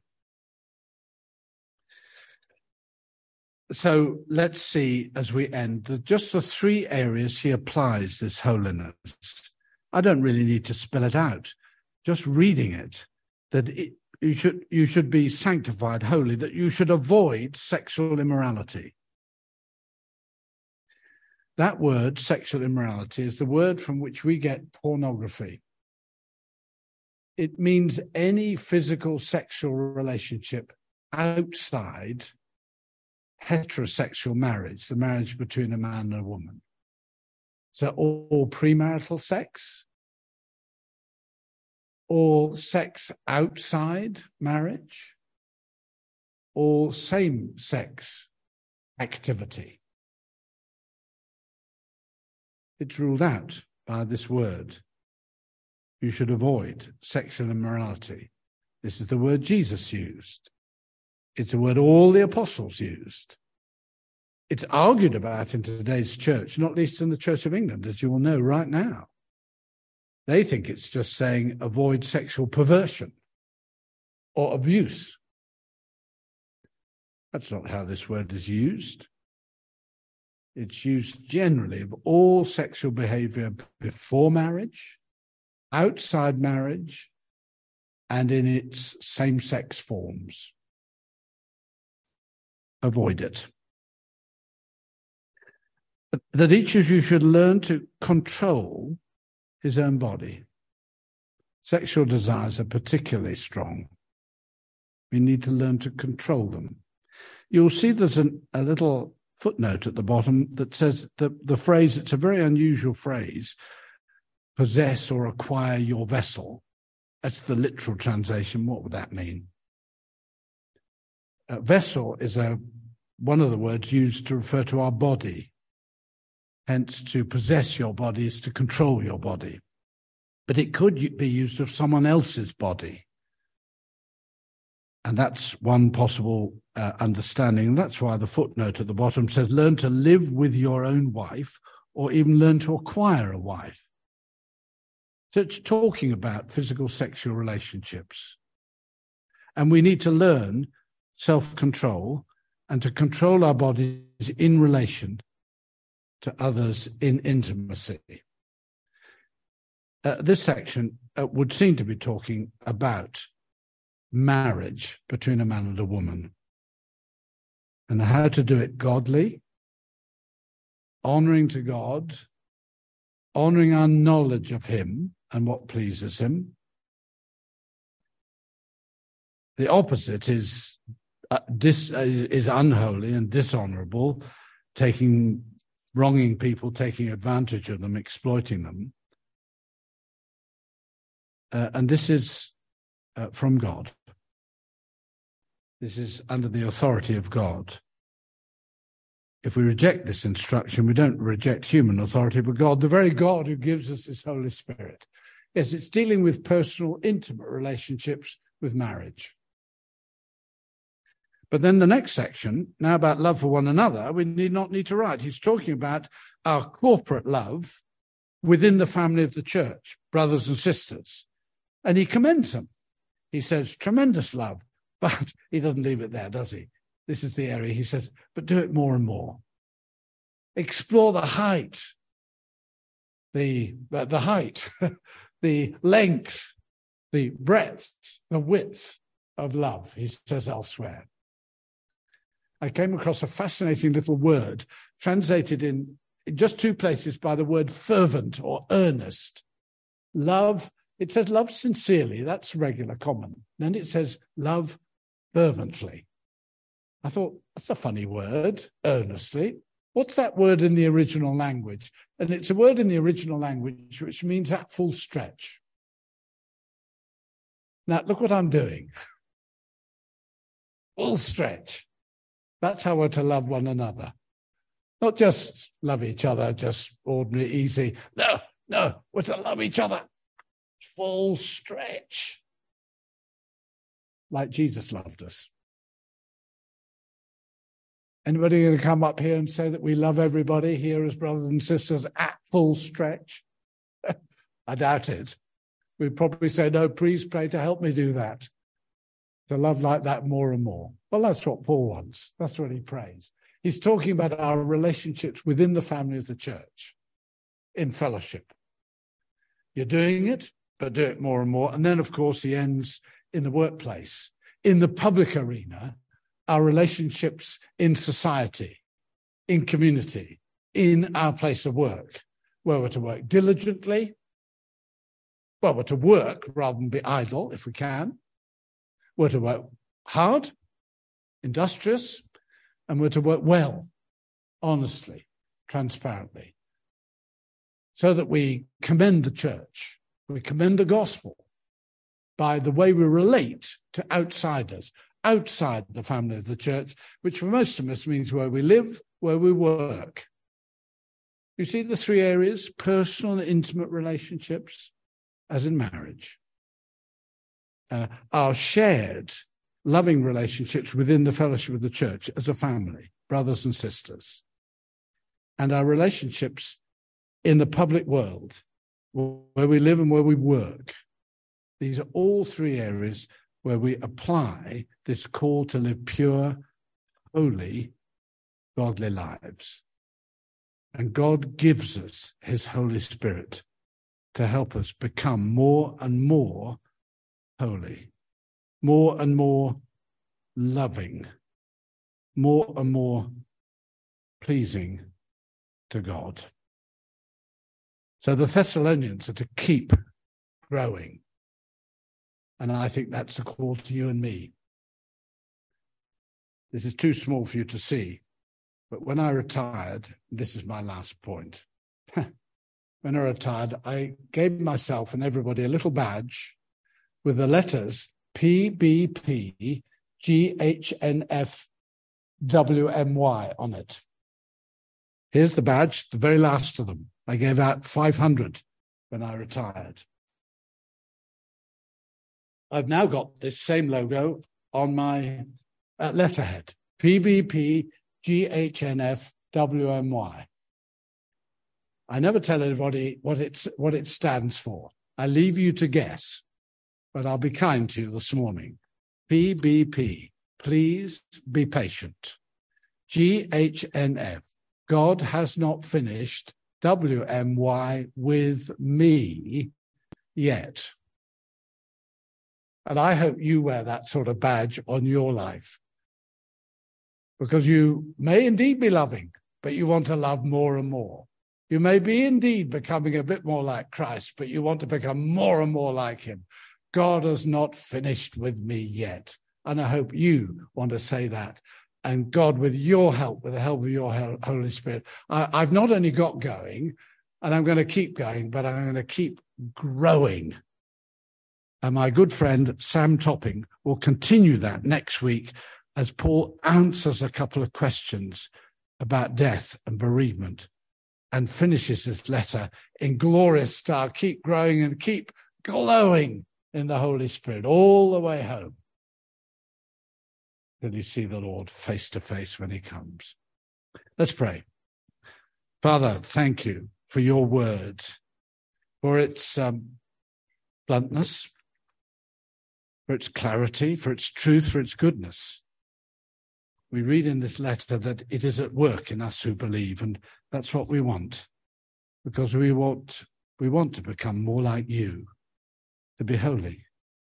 Speaker 5: So let's see as we end just the 3 areas he applies this holiness. I don't really need to spell it out. Just reading it, that you should be sanctified, holy, that you should avoid sexual immorality. That word, sexual immorality, is the word from which we get pornography. It means any physical sexual relationship outside heterosexual marriage, the marriage between a man and a woman. So all premarital sex, all sex outside marriage, all same-sex activity. It's ruled out by this word. You should avoid sexual immorality. This is the word Jesus used. It's a word all the apostles used. It's argued about in today's church, not least in the Church of England, as you will know right now. They think it's just saying avoid sexual perversion or abuse. That's not how this word is used. It's used generally of all sexual behavior before marriage, outside marriage, and in its same-sex forms. Avoid it. That each of you should learn to control his own body. Sexual desires are particularly strong. We need to learn to control them. You'll see there's a little footnote at the bottom that says the phrase, it's a very unusual phrase, possess or acquire your vessel. That's the literal translation. What would that mean? Vessel is one of the words used to refer to our body. Hence, to possess your body is to control your body. But it could be used of someone else's body. And that's one possible understanding. And that's why the footnote at the bottom says, learn to live with your own wife, or even learn to acquire a wife. So it's talking about physical sexual relationships. And we need to learn self-control and to control our bodies in relation to others in intimacy. This section would seem to be talking about marriage between a man and a woman. and how to do it godly, honoring to God, honoring our knowledge of him and what pleases him. The opposite is unholy and dishonorable, wronging people, taking advantage of them, exploiting them. And this is from God. This is under the authority of God. If we reject this instruction, we don't reject human authority, but God, the very God who gives us his Holy Spirit. Yes, it's dealing with personal, intimate relationships with marriage. But then the next section, now about love for one another, we not need to write. He's talking about our corporate love within the family of the church, brothers and sisters. And he commends them. He says, tremendous love. But he doesn't leave it there, does he? This is the area. He says, but do it more and more. Explore the height, the height, the length, the breadth, the width of love, he says elsewhere. I came across a fascinating little word translated in just two places by the word fervent or earnest. Love, it says love sincerely, that's regular, common. Then it says love fervently. I thought, that's a funny word, earnestly. What's that word in the original language? And it's a word in the original language which means at full stretch. Now, look what I'm doing. Full stretch. That's how we're to love one another. Not just love each other, just ordinary, easy. No, we're to love each other. Full stretch. Like Jesus loved us. Anybody going to come up here and say that we love everybody here as brothers and sisters at full stretch? I doubt it. We'd probably say, no, please pray to help me do that. To love like that more and more. Well, that's what Paul wants. That's what he prays. He's talking about our relationships within the family of the church in fellowship. You're doing it, but do it more and more. And then, of course, he ends in the workplace, in the public arena, our relationships in society, in community, in our place of work, where we're to work diligently. Well, we're to work rather than be idle, if we can. We're to work hard, industrious, and we're to work well, honestly, transparently, so that we commend the church, we commend the gospel by the way we relate to outsiders, outside the family of the church, which for most of us means where we live, where we work. You see the three areas, personal and intimate relationships, as in marriage. Our shared loving relationships within the fellowship of the church as a family, brothers and sisters, and our relationships in the public world, where we live and where we work. These are all three areas where we apply this call to live pure, holy, godly lives. And God gives us his Holy Spirit to help us become more and more holy, more and more loving, more and more pleasing to God. So the Thessalonians are to keep growing. And I think that's a call to you and me. This is too small for you to see. But when I retired, this is my last point. When I retired, I gave myself and everybody a little badge with the letters PBP, GHNF, WMY on it. Here's the badge, the very last of them. I gave out 500 when I retired. I've now got this same logo on my letterhead, PBP, GHNF, WMY. I never tell anybody what it stands for. I leave you to guess, but I'll be kind to you this morning. PBP, please be patient. GHNF, God has not finished WMY with me yet. And I hope you wear that sort of badge on your life. because you may indeed be loving, but you want to love more and more. You may be indeed becoming a bit more like Christ, but you want to become more and more like him. God has not finished with me yet. And I hope you want to say that. And God, with your help, with the help of your Holy Spirit, I've not only got going, and I'm going to keep going, but I'm going to keep growing. And my good friend, Sam Topping, will continue that next week as Paul answers a couple of questions about death and bereavement and finishes this letter in glorious style. Keep growing and keep glowing in the Holy Spirit all the way home till you see the Lord face to face when he comes. Let's pray. Father, thank you for your word, for its bluntness, for its clarity, for its truth, for its goodness. We read in this letter that it is at work in us who believe, and that's what we want, because we want to become more like you, to be holy.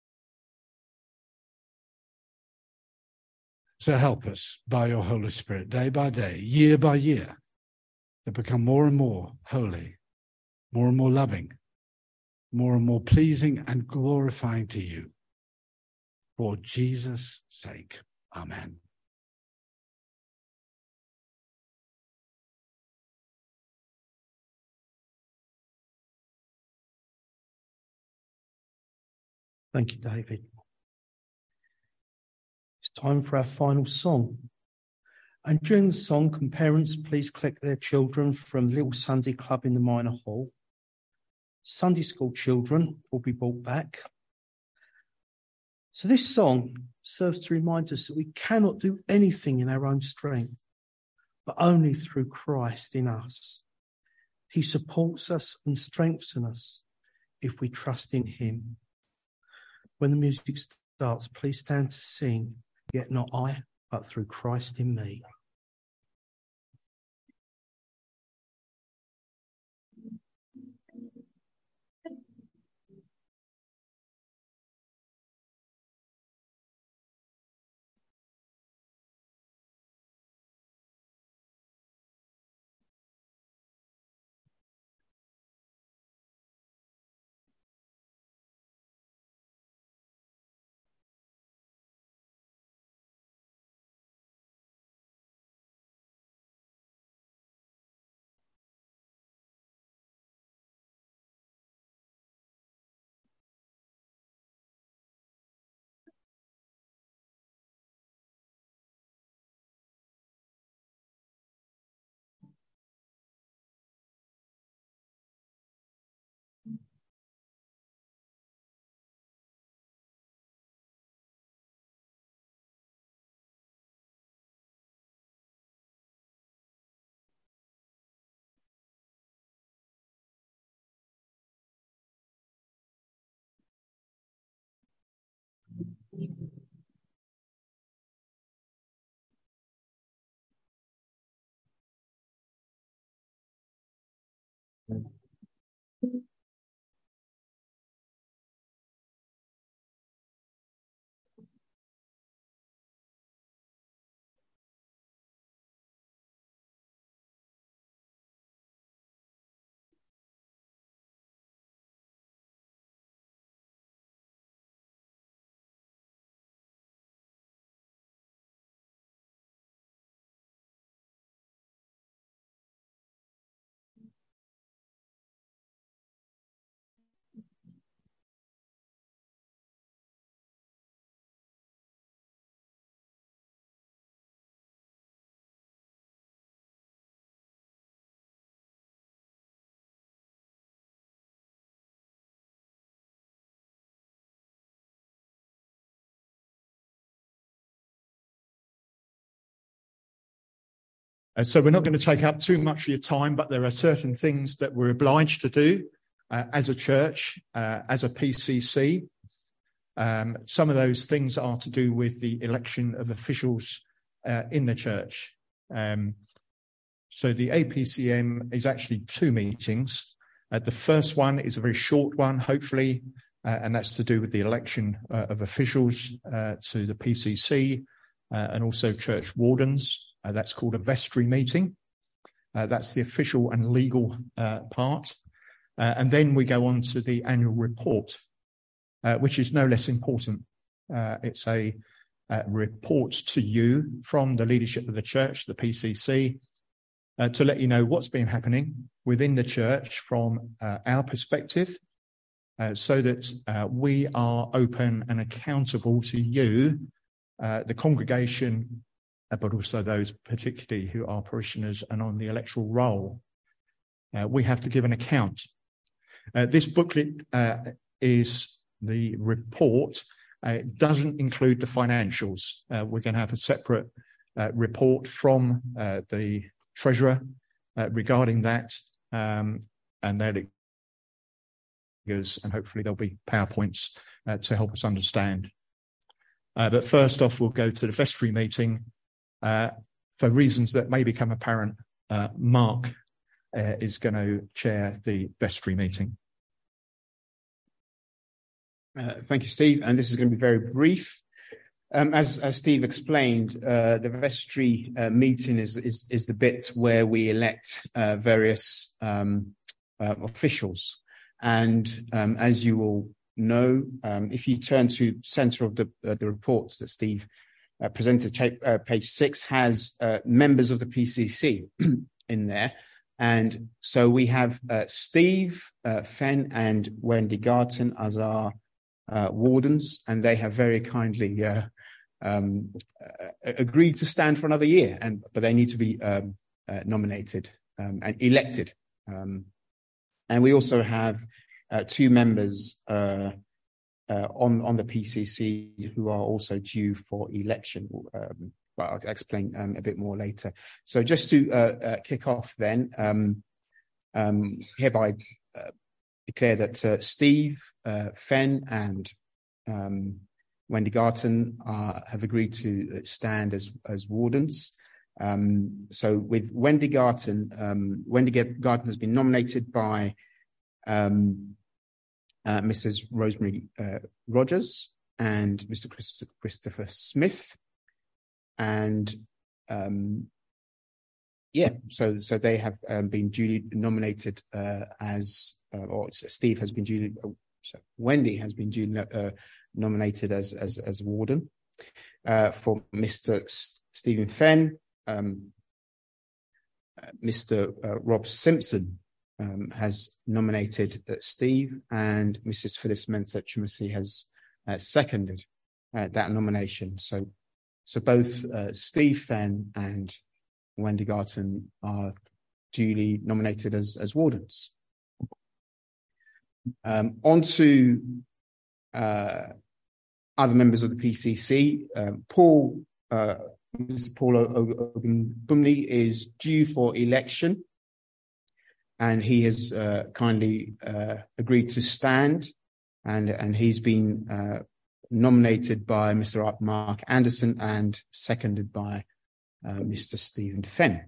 Speaker 5: So help us by your Holy Spirit, day by day, year by year, to become more and more holy, more and more loving, more and more pleasing and glorifying to you. For Jesus' sake. Amen.
Speaker 1: Thank you, David. It's time for our final song. And during the song, can parents please collect their children from Little Sunday Club in the Minor Hall? Sunday school children will be brought back. So this song serves to remind us that we cannot do anything in our own strength, but only through Christ in us. He supports us and strengthens us if we trust in him. When the music starts, please stand to sing, Yet Not I, but Through Christ in Me.
Speaker 6: So we're not going to take up too much of your time, but there are certain things that we're obliged to do as a church, as a PCC. Some of those things are to do with the election of officials in the church. So the APCM is actually 2 meetings. The first one is a very short one, hopefully, and that's to do with the election of officials to the PCC and also church wardens. That's called a vestry meeting. That's the official and legal part. And then we go on to the annual report, which is no less important. It's a report to you from the leadership of the church, the PCC, to let you know what's been happening within the church from our perspective, so that we are open and accountable to you, the congregation, but also those particularly who are parishioners and on the electoral roll. We have to give an account. This booklet is the report. It doesn't include the financials. We're going to have a separate report from the Treasurer regarding that, and that and hopefully there'll be PowerPoints to help us understand. But first off, we'll go to the vestry meeting. For reasons that may become apparent, Mark is going to chair the vestry meeting.
Speaker 3: Thank you, Steve. And this is going to be very brief. As Steve explained, the vestry meeting is the bit where we elect various officials. And as you all know, if you turn to center of the reports that Steve presented, page 6 has members of the PCC in there. And so we have Steve Fenn and Wendy Garton as our wardens, and they have very kindly agreed to stand for another year, but they need to be nominated and elected. And we also have 2 members on the PCC who are also due for election. But I'll explain a bit more later. So just to kick off then, hereby declare that Steve Fenn and Wendy Garton have agreed to stand as wardens. So with Wendy Garton has been nominated by Mrs. Rosemary Rogers and Mr. Christopher Smith. And so they have been duly nominated Steve has been duly, Wendy has been duly nominated as warden. For Mr. Stephen Fenn, Mr. Rob Simpson has nominated Steve, and Mrs. Phyllis Mensah-Chumasi has seconded that nomination. So both Steve Fenn and Wendy Garton are duly nominated as wardens. On to other members of the PCC. Mr. Paul Ogunbunmi is due for election, and he has kindly agreed to stand, and he's been nominated by Mr. Mark Anderson and seconded by Mr. Stephen Fenn.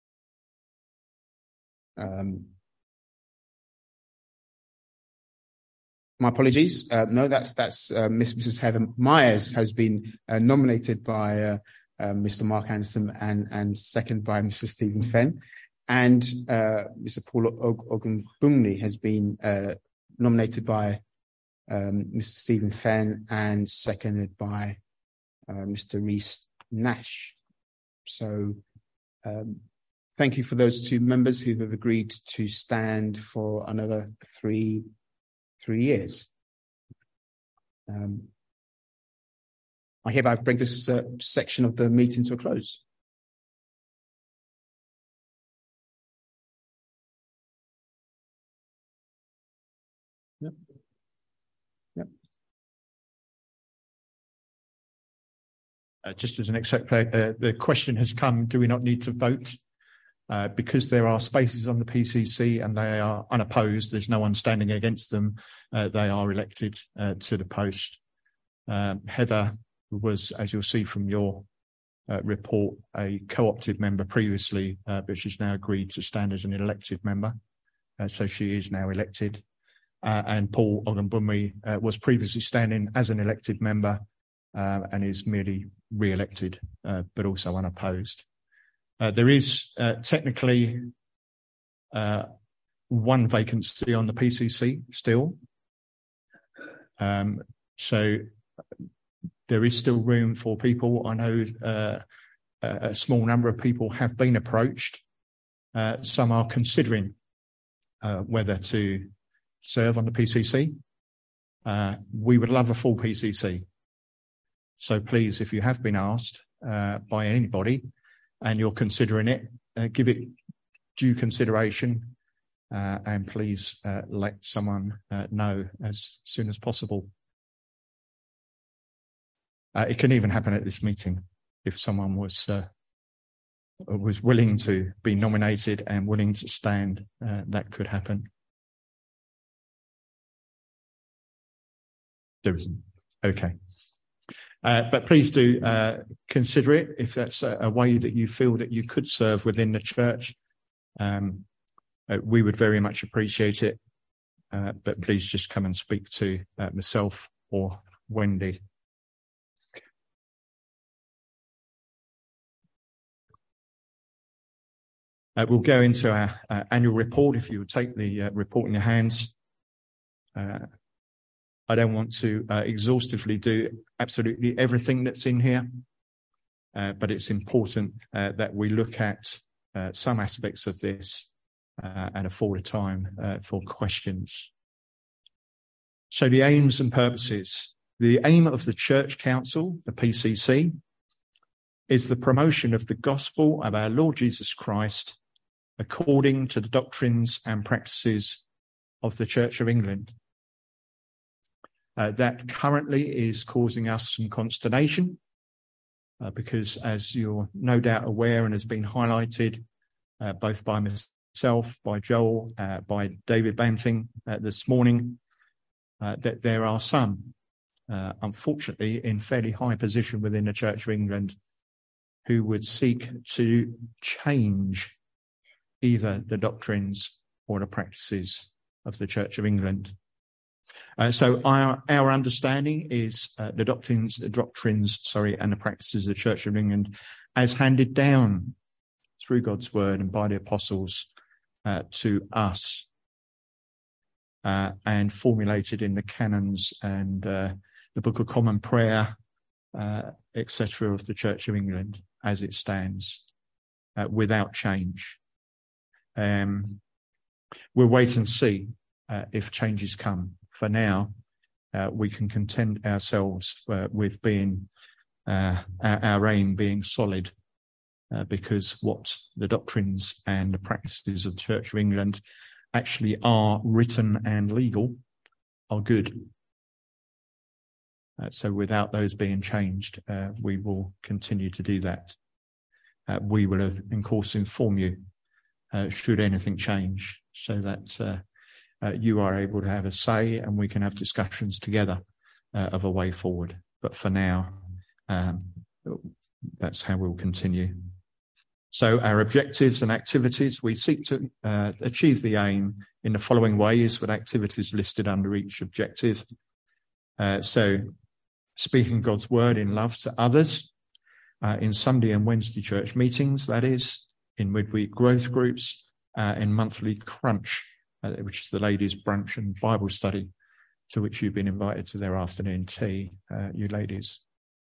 Speaker 3: My apologies. No, that's Mrs. Heather Myers has been nominated by Mr. Mark Anderson and seconded by Mr. Stephen Fenn, and Mr. Paul Ogunbunmi has been nominated by Mr. Stephen Fenn and seconded by Mr. Rhys Nash. So thank you for those 2 members who have agreed to stand for another 3 years. I hereby bring this section of the meeting to a close. Yep.
Speaker 6: Just as an excerpt, the question has come, do we not need to vote? Because there are spaces on the PCC and they are unopposed, there's no one standing against them, they are elected to the post. Heather was, as you'll see from your report, a co-opted member previously, but she's now agreed to stand as an elected member. So she is now elected. And Paul Ogunbunmi was previously standing as an elected member and is merely re-elected, but also unopposed. There is technically one vacancy on the PCC still. So there is still room for people. I know a small number of people have been approached. Some are considering whether to serve on the PCC. We would love a full PCC. So please, if you have been asked by anybody and you're considering it, give it due consideration and please let someone know as soon as possible. It can even happen at this meeting if someone was willing to be nominated and willing to stand. That could happen. There isn't. Okay. But please do consider it if that's a way that you feel that you could serve within the church. We would very much appreciate it. But please just come and speak to myself or Wendy. We'll go into our annual report. If you would take the report in your hands. I don't want to exhaustively do absolutely everything that's in here, but it's important that we look at some aspects of this and afford a time for questions. So the aims and purposes. The aim of the Church Council, the PCC, is the promotion of the gospel of our Lord Jesus Christ according to the doctrines and practices of the Church of England. That currently is causing us some consternation because, as you're no doubt aware and has been highlighted both by myself, by Joel, by David Banting this morning, that there are some, unfortunately, in fairly high position within the Church of England who would seek to change either the doctrines or the practices of the Church of England. So our understanding is the doctrines, and the practices of the Church of England as handed down through God's word and by the apostles to us and formulated in the canons and the Book of Common Prayer, etc. of the Church of England as it stands, without change. We'll wait and see if changes come. For now, we can content ourselves with being our aim being solid, because what the doctrines and the practices of the Church of England actually are written and legal are good. So without those being changed, we will continue to do that. We will, of course, inform you should anything change, so that you are able to have a say and we can have discussions together of a way forward. But for now, that's how we'll continue. So our objectives and activities, we seek to achieve the aim in the following ways, with activities listed under each objective. So speaking God's word in love to others, in Sunday and Wednesday church meetings, that is, in midweek growth groups, in monthly crunch, which is the ladies' brunch and Bible study, to which you've been invited to their afternoon tea, you ladies.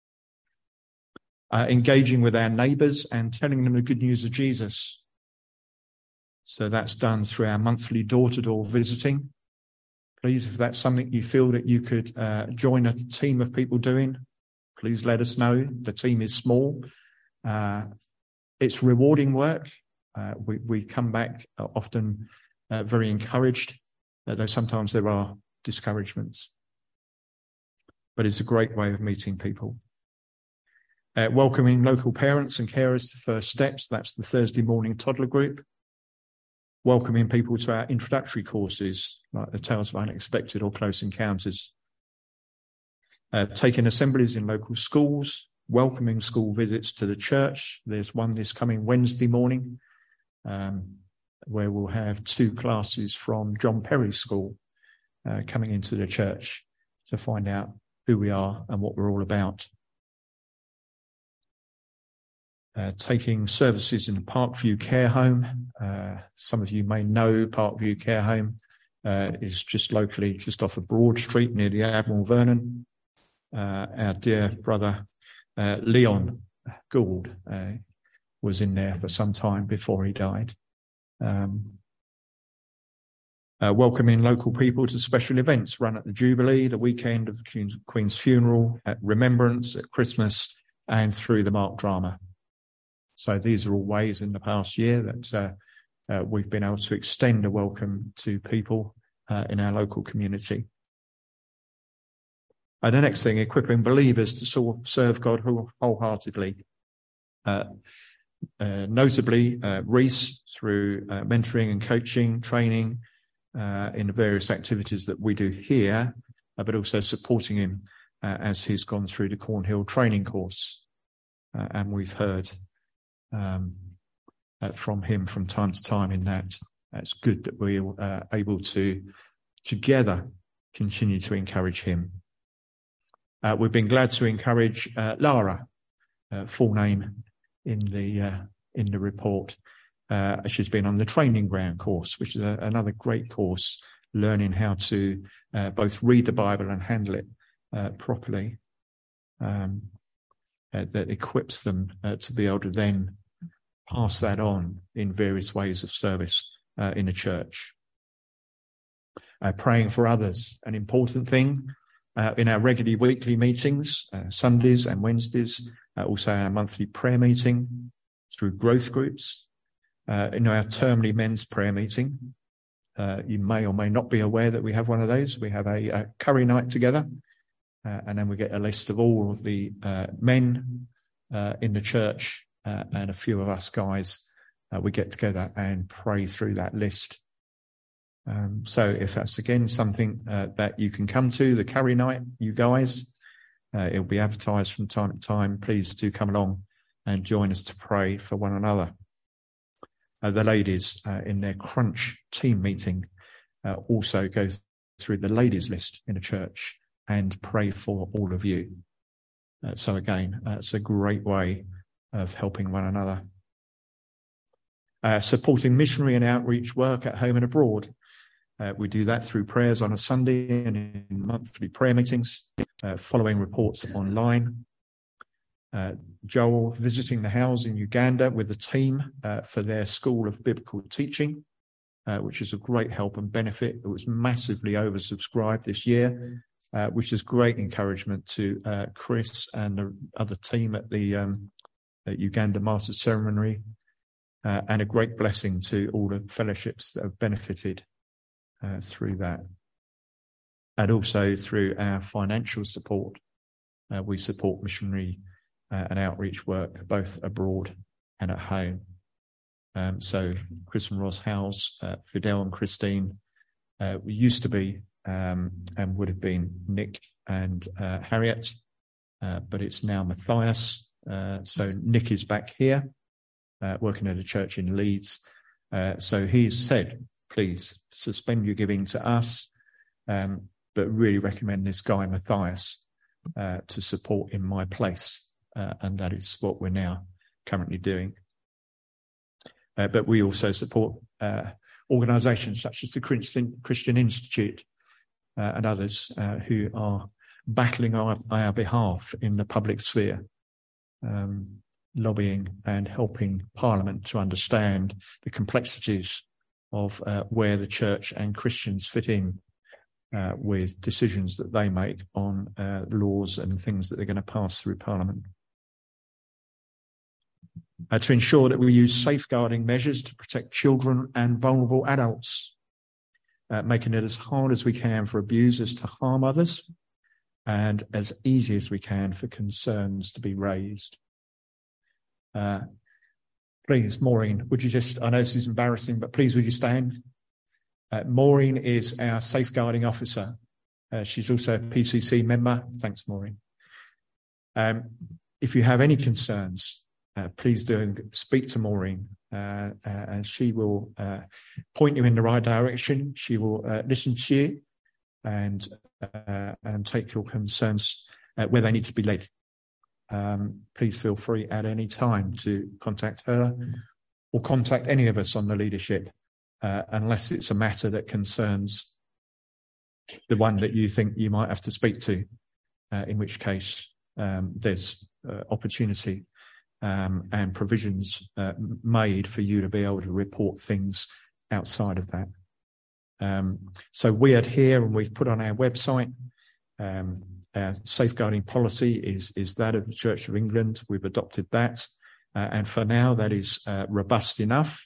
Speaker 6: Engaging with our neighbours and telling them the good news of Jesus. So that's done through our monthly door-to-door visiting. Please, if that's something you feel that you could join a team of people doing, please let us know. The team is small. It's rewarding work. We come back often very encouraged, though sometimes there are discouragements. But it's a great way of meeting people. Welcoming local parents and carers to First Steps. That's the Thursday morning toddler group. Welcoming people to our introductory courses, like the Tales of Unexpected or Close Encounters. Taking assemblies in local schools. Welcoming school visits to the church. There's one this coming Wednesday morning, where we'll have 2 classes from John Perry School coming into the church to find out who we are and what we're all about. taking services in the Parkview Care Home. Some of you may know Parkview Care Home is just locally, just off of Broad Street near the Admiral Vernon. Our dear brother Leon Gould was in there for some time before he died. Welcoming local people to special events run at the Jubilee, the weekend of the Queen's funeral, at Remembrance, at Christmas, and through the Mark Drama. So these are all ways in the past year that we've been able to extend a welcome to people in our local community. The next thing, equipping believers to serve God wholeheartedly. Notably, Reese, through mentoring and coaching, training in the various activities that we do here, but also supporting him as he's gone through the Cornhill training course. And we've heard from him from time to time in that. It's good that we're able to together continue to encourage him. We've been glad to encourage Lara, full name in the report. She's been on the training ground course, which is another great course, learning how to both read the Bible and handle it properly. That equips them to be able to then pass that on in various ways of service in the church. Praying for others, an important thing in our regularly weekly meetings, Sundays and Wednesdays, also our monthly prayer meeting through growth groups. In our termly men's prayer meeting, you may or may not be aware that we have one of those. We have a curry night together, and then we get a list of all of the men in the church, and a few of us guys. We get together and pray through that list. So if that's again something that you can come to, the curry night, you guys, it'll be advertised from time to time. Please do come along and join us to pray for one another. The ladies in their Crunch team meeting also go through the ladies list in a church and pray for all of you. So again, it's a great way of helping one another. Supporting missionary and outreach work at home and abroad. We do that through prayers on a Sunday and in monthly prayer meetings, following reports online. Joel visiting the house in Uganda with a team for their School of Biblical Teaching, which is a great help and benefit. It was massively oversubscribed this year, which is great encouragement to Chris and the other team at the Uganda Master Seminary, and a great blessing to all the fellowships that have benefited through that. And also through our financial support, we support missionary and outreach work both abroad and at home. So Chris and Ross Howes, Fidel and Christine, we used to be and would have been Nick and Harriet, but it's now Matthias. So Nick is back here working at a church in Leeds. So he's said, please suspend your giving to us, but really recommend this guy Matthias to support in my place. And that is what we're now currently doing. But we also support organisations such as the Christian Institute and others who are battling on our behalf in the public sphere, lobbying and helping Parliament to understand the complexities of where the church and Christians fit in with decisions that they make on laws and things that they're going to pass through Parliament. To ensure that we use safeguarding measures to protect children and vulnerable adults, making it as hard as we can for abusers to harm others and as easy as we can for concerns to be raised. Please, Maureen, would you just, I know this is embarrassing, but please would you stand? Maureen is our safeguarding officer. She's also a PCC member. Thanks, Maureen. If you have any concerns, please do speak to Maureen, and she will point you in the right direction. She will listen to you and take your concerns where they need to be led. please feel free at any time to contact her or contact any of us on the leadership, unless it's a matter that concerns the one that you think you might have to speak to, in which case there's opportunity and provisions made for you to be able to report things outside of that. So we adhere, and we've put on our website, our safeguarding policy is that of the Church of England. We've adopted that. And for now, that is robust enough.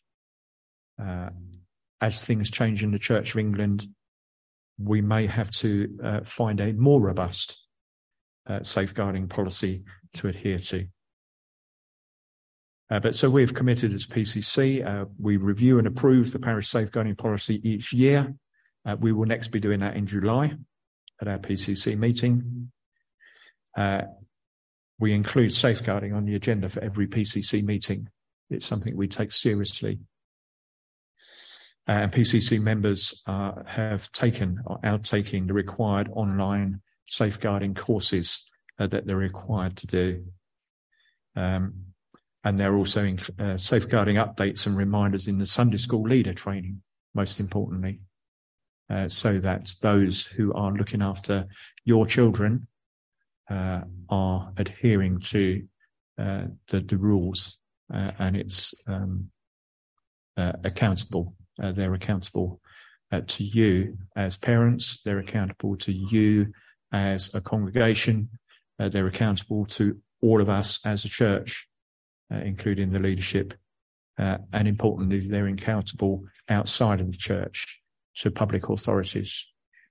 Speaker 6: As things change in the Church of England, we may have to find a more robust safeguarding policy to adhere to. But so we've committed as PCC. We review and approve the parish safeguarding policy each year. We will next be doing that in July at our PCC meeting. We include safeguarding on the agenda for every PCC meeting. It's something we take seriously. And PCC members have taken or are taking the required online safeguarding courses that they're required to do. And they're also in safeguarding updates and reminders in the Sunday school leader training, most importantly, so that those who are looking after your children are adhering to the rules, and it's accountable. They're accountable to you as parents. They're accountable to you as a congregation. They're accountable to all of us as a church, including the leadership. And importantly, they're accountable outside of the church to public authorities.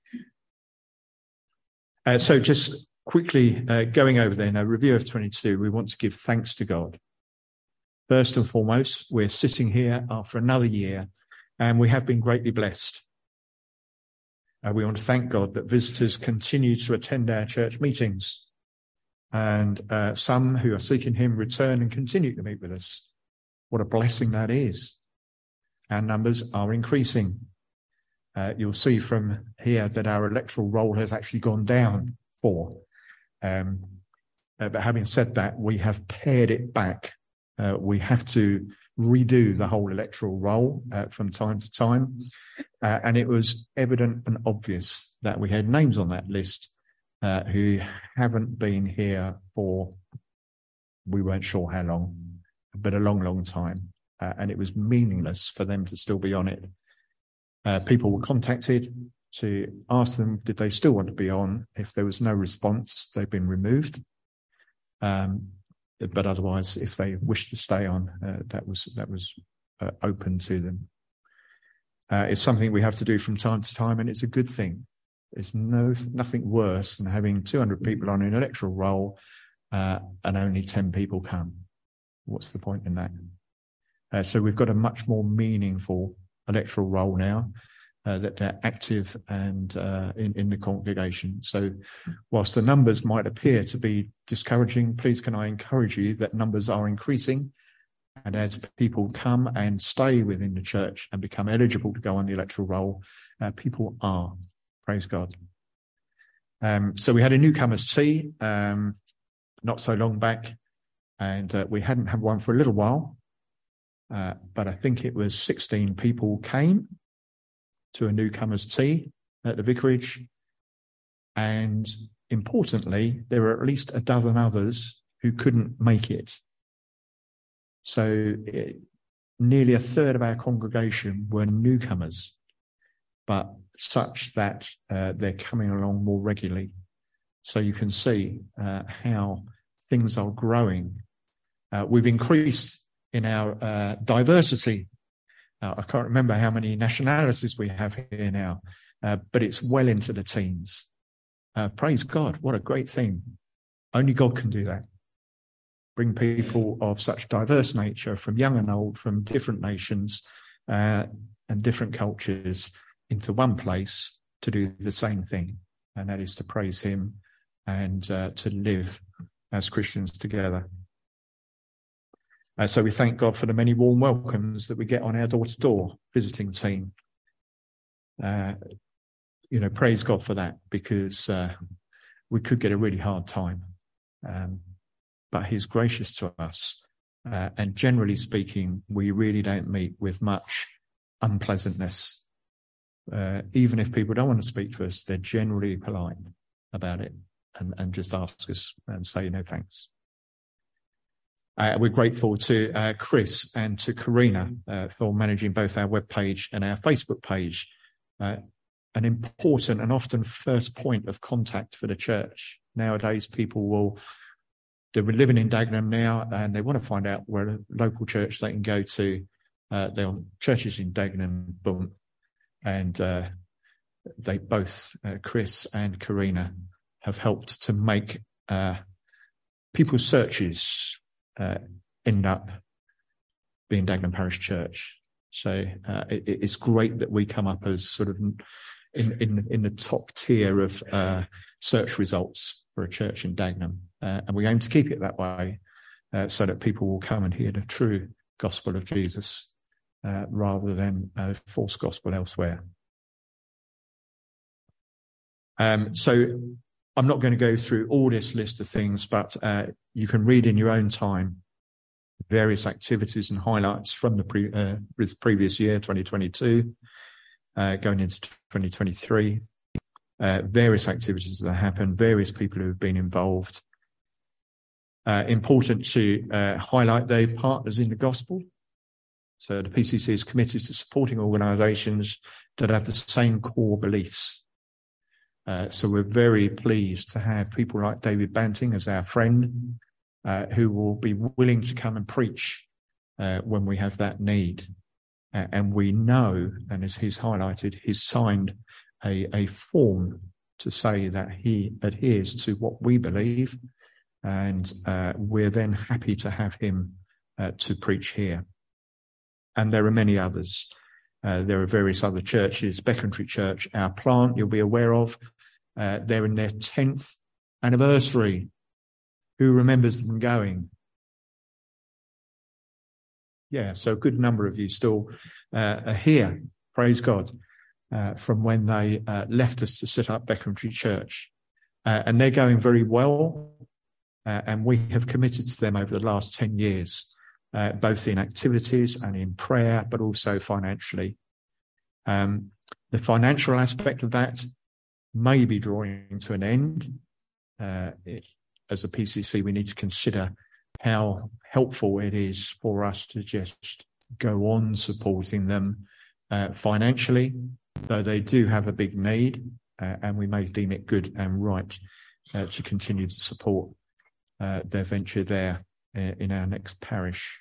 Speaker 6: So just quickly going over then, a review of 22, we want to give thanks to God. First and foremost, we're sitting here after another year, and we have been greatly blessed. We want to thank God that visitors continue to attend our church meetings, and some who are seeking him return and continue to meet with us. What a blessing that is. Our numbers are increasing. You'll see from here that our electoral roll has actually gone down 4. But having said that, we have pared it back. We have to redo the whole electoral roll from time to time. And it was evident and obvious that we had names on that list who haven't been here for, we weren't sure how long, but a long, long time. And it was meaningless for them to still be on it. People were contacted to ask them, did they still want to be on? If there was no response, they've been removed. But otherwise, if they wished to stay on, that was open to them. It's something we have to do from time to time, and it's a good thing. There's nothing worse than having 200 people on an electoral roll and only 10 people come. What's the point in that? So we've got a much more meaningful electoral roll now, that they're active and in the congregation. So whilst the numbers might appear to be discouraging, please can I encourage you that numbers are increasing, and as people come and stay within the church and become eligible to go on the electoral roll, people are. Praise God. So we had a newcomers tea not so long back, and we hadn't had one for a little while, but I think it was 16 people came to a newcomers tea at the vicarage, and importantly, there were at least a dozen others who couldn't make it. So nearly a third of our congregation were newcomers, but such that they're coming along more regularly. So you can see how things are growing. We've increased in our diversity. I can't remember how many nationalities we have here now, but it's well into the teens. Praise God. What a great thing. Only God can do that. Bring people of such diverse nature, from young and old, from different nations and different cultures, into one place to do the same thing, and that is to praise him and to live as Christians together. So we thank God for the many warm welcomes that we get on our door-to-door visiting team. Praise God for that, because we could get a really hard time. but he's gracious to us. And generally speaking, we really don't meet with much unpleasantness. Even if people don't want to speak to us, they're generally polite about it and just ask us and say, no, thanks. We're grateful to Chris and to Karina for managing both our webpage and our Facebook page. An important and often first point of contact for the church. Nowadays, they're living in Dagenham now, and they want to find out where a local church they can go to. There are churches in Dagenham, boom, and they both, Chris and Karina, have helped to make people's searches end up being Dagenham Parish Church. So it's great that we come up as sort of in the top tier of search results for a church in Dagenham, and we aim to keep it that way, so that people will come and hear the true gospel of Jesus rather than a false gospel elsewhere. So I'm not going to go through all this list of things, but you can read in your own time various activities and highlights from the previous year, 2022, going into 2023. Various activities that happen, various people who have been involved. Important to highlight the partners in the gospel. So the PCC is committed to supporting organisations that have the same core beliefs. So we're very pleased to have people like David Banting as our friend, who will be willing to come and preach when we have that need. And we know, and as he's highlighted, he's signed a form to say that he adheres to what we believe, and we're then happy to have him to preach here. And there are many others. There are various other churches. Becontree Church, our plant, you'll be aware of. They're in their 10th anniversary. Who remembers them going? Yeah, so a good number of you still are here, praise God, from when they left us to set up Becontree Church. And they're going very well, and we have committed to them over the last 10 years, both in activities and in prayer, but also financially. The financial aspect of that may be drawing to an end. As a PCC, we need to consider how helpful it is for us to just go on supporting them financially, though they do have a big need, and we may deem it good and right to continue to support their venture there in our next parish.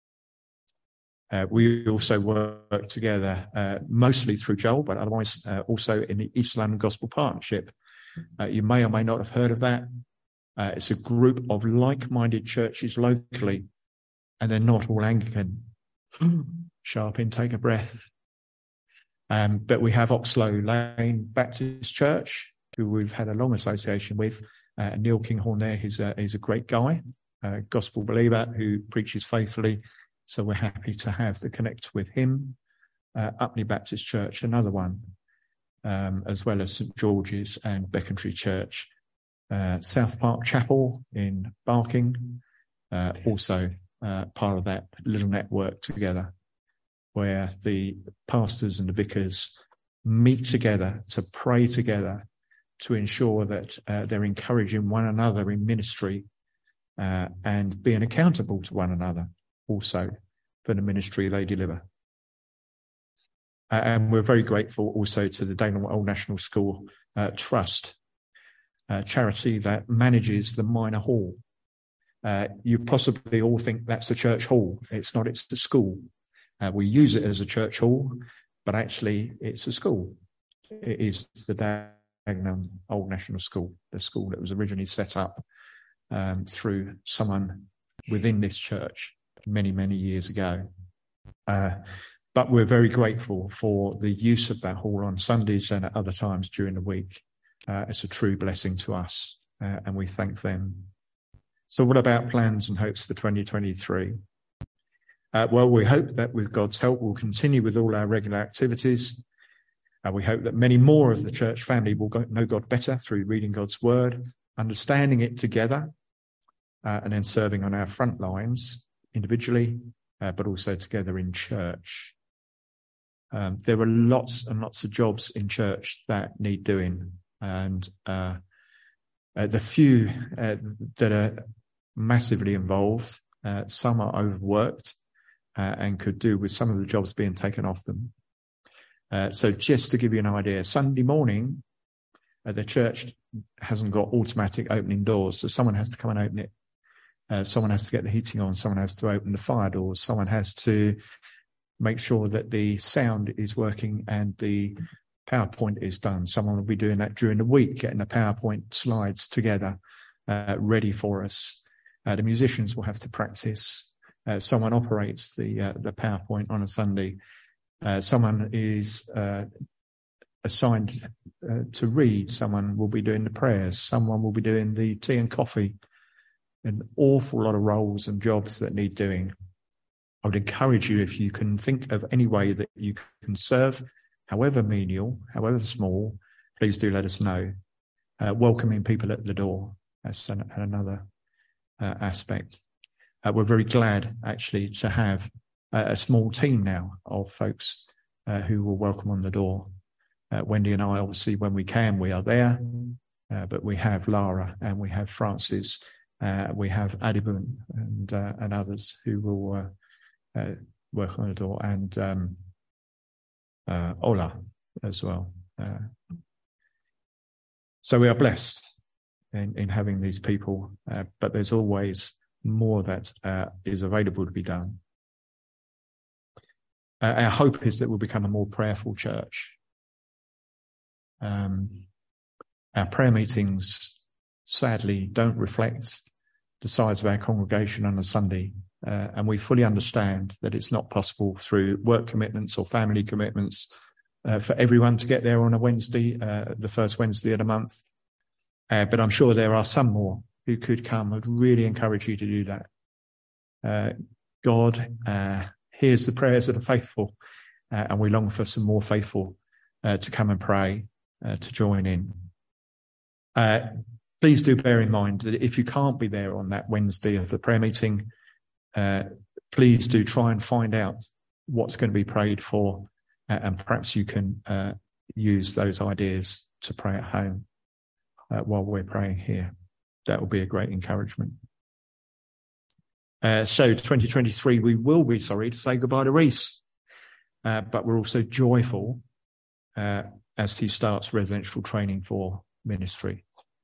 Speaker 6: We also work together mostly through Joel, but otherwise also in the East London Gospel Partnership. You may or may not have heard of that. It's a group of like-minded churches locally, and they're not all Anglican. Sharp intake of breath. But we have Oxlow Lane Baptist Church, who we've had a long association with. Neil Kinghorn there, he's a great guy, a gospel believer who preaches faithfully. So we're happy to have the connect with him. Upney Baptist Church, another one, as well as St George's and Becontree Church. South Park Chapel in Barking, also part of that little network together, where the pastors and the vicars meet together to pray together to ensure that they're encouraging one another in ministry and being accountable to one another also for the ministry they deliver. And we're very grateful also to the Dagenham Old National School Trust, charity that manages the minor hall. You possibly all think that's a church hall. It's not, it's the school. We use it as a church hall, but actually it's a school. It is the Dagenham Old National School, the school that was originally set up through someone within this church many, many years ago. But we're very grateful for the use of that hall on Sundays and at other times during the week. It's a true blessing to us, and we thank them. So what about plans and hopes for 2023? Well, we hope that with God's help, we'll continue with all our regular activities. We hope that many more of the church family will know God better through reading God's word, understanding it together, and then serving on our front lines individually, but also together in church. There are lots and lots of jobs in church that need doing, and the few that are massively involved, some are overworked and could do with some of the jobs being taken off them. So just to give you an idea, Sunday morning, the church hasn't got automatic opening doors, so someone has to come and open it. Someone has to get the heating on, someone has to open the fire doors, someone has to make sure that the sound is working and the PowerPoint is done. Someone will be doing that during the week, getting the PowerPoint slides together, ready for us. The musicians will have to practice. Someone operates the PowerPoint on a Sunday. Someone is assigned to read. Someone will be doing the prayers. Someone will be doing the tea and coffee. An awful lot of roles and jobs that need doing. I would encourage you, if you can think of any way that you can serve, however menial, however small, please do let us know. Welcoming people at the door, that's another aspect. We're very glad, actually, to have a small team now of folks who will welcome on the door. Wendy and I, obviously, when we can, we are there, but we have Lara and we have Francis, we have Adibun and others who will work on the door, and Ola as well. So we are blessed in having these people, but there's always more that is available to be done. Our hope is that we'll become a more prayerful church. Our prayer meetings, sadly, don't reflect the size of our congregation on a Sunday. And we fully understand that it's not possible through work commitments or family commitments for everyone to get there on a Wednesday, the first Wednesday of the month. But I'm sure there are some more who could come. I'd really encourage you to do that. God hears the prayers of the faithful, and we long for some more faithful to come and pray, to join in. Please do bear in mind that if you can't be there on that Wednesday of the prayer meeting, please do try and find out what's going to be prayed for, and perhaps you can use those ideas to pray at home while we're praying here. That will be a great encouragement. So 2023, we will be sorry to say goodbye to Reese, but we're also joyful as he starts residential training for ministry.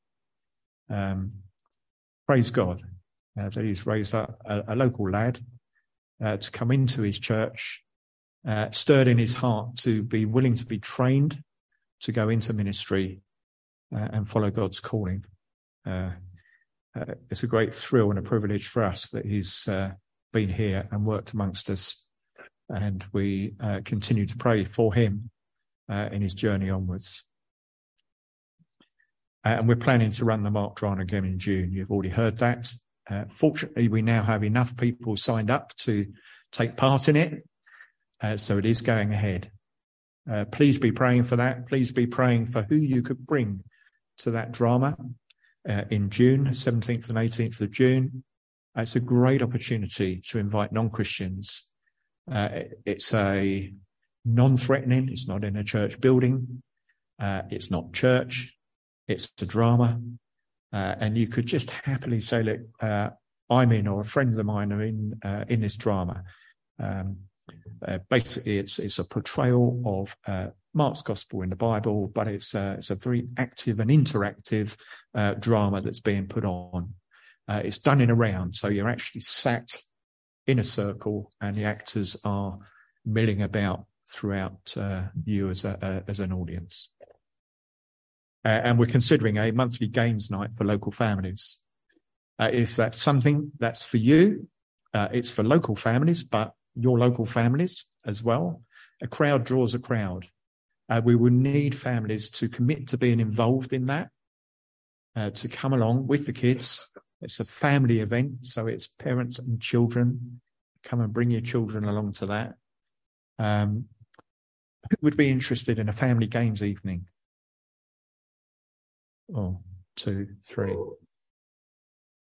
Speaker 6: Praise God that he's raised up a local lad to come into his church, stirred in his heart to be willing to be trained to go into ministry and follow God's calling. It's a great thrill and a privilege for us that he's been here and worked amongst us, and we continue to pray for him in his journey onwards. And we're planning to run the Mark Dran again in June. You've already heard that. Fortunately, we now have enough people signed up to take part in it, so it is going ahead. Please be praying for that. Please be praying for who you could bring to that drama in June, 17th and 18th of June. It's a great opportunity to invite non-Christians. It's a non-threatening, it's not in a church building, it's not church, it's a drama. And you could just happily say, look, I'm in, or friends of mine are in this drama. Basically, it's a portrayal of Mark's Gospel in the Bible, but it's a very active and interactive drama that's being put on. It's done in a round, so you're actually sat in a circle, and the actors are milling about throughout you as an audience. And we're considering a monthly games night for local families. Is that something that's for you? It's for local families, but your local families as well. A crowd draws a crowd. We will need families to commit to being involved in that, to come along with the kids. It's a family event, so it's parents and children. Come and bring your children along to that. Who would be interested in a family games evening? Oh, 2, 3.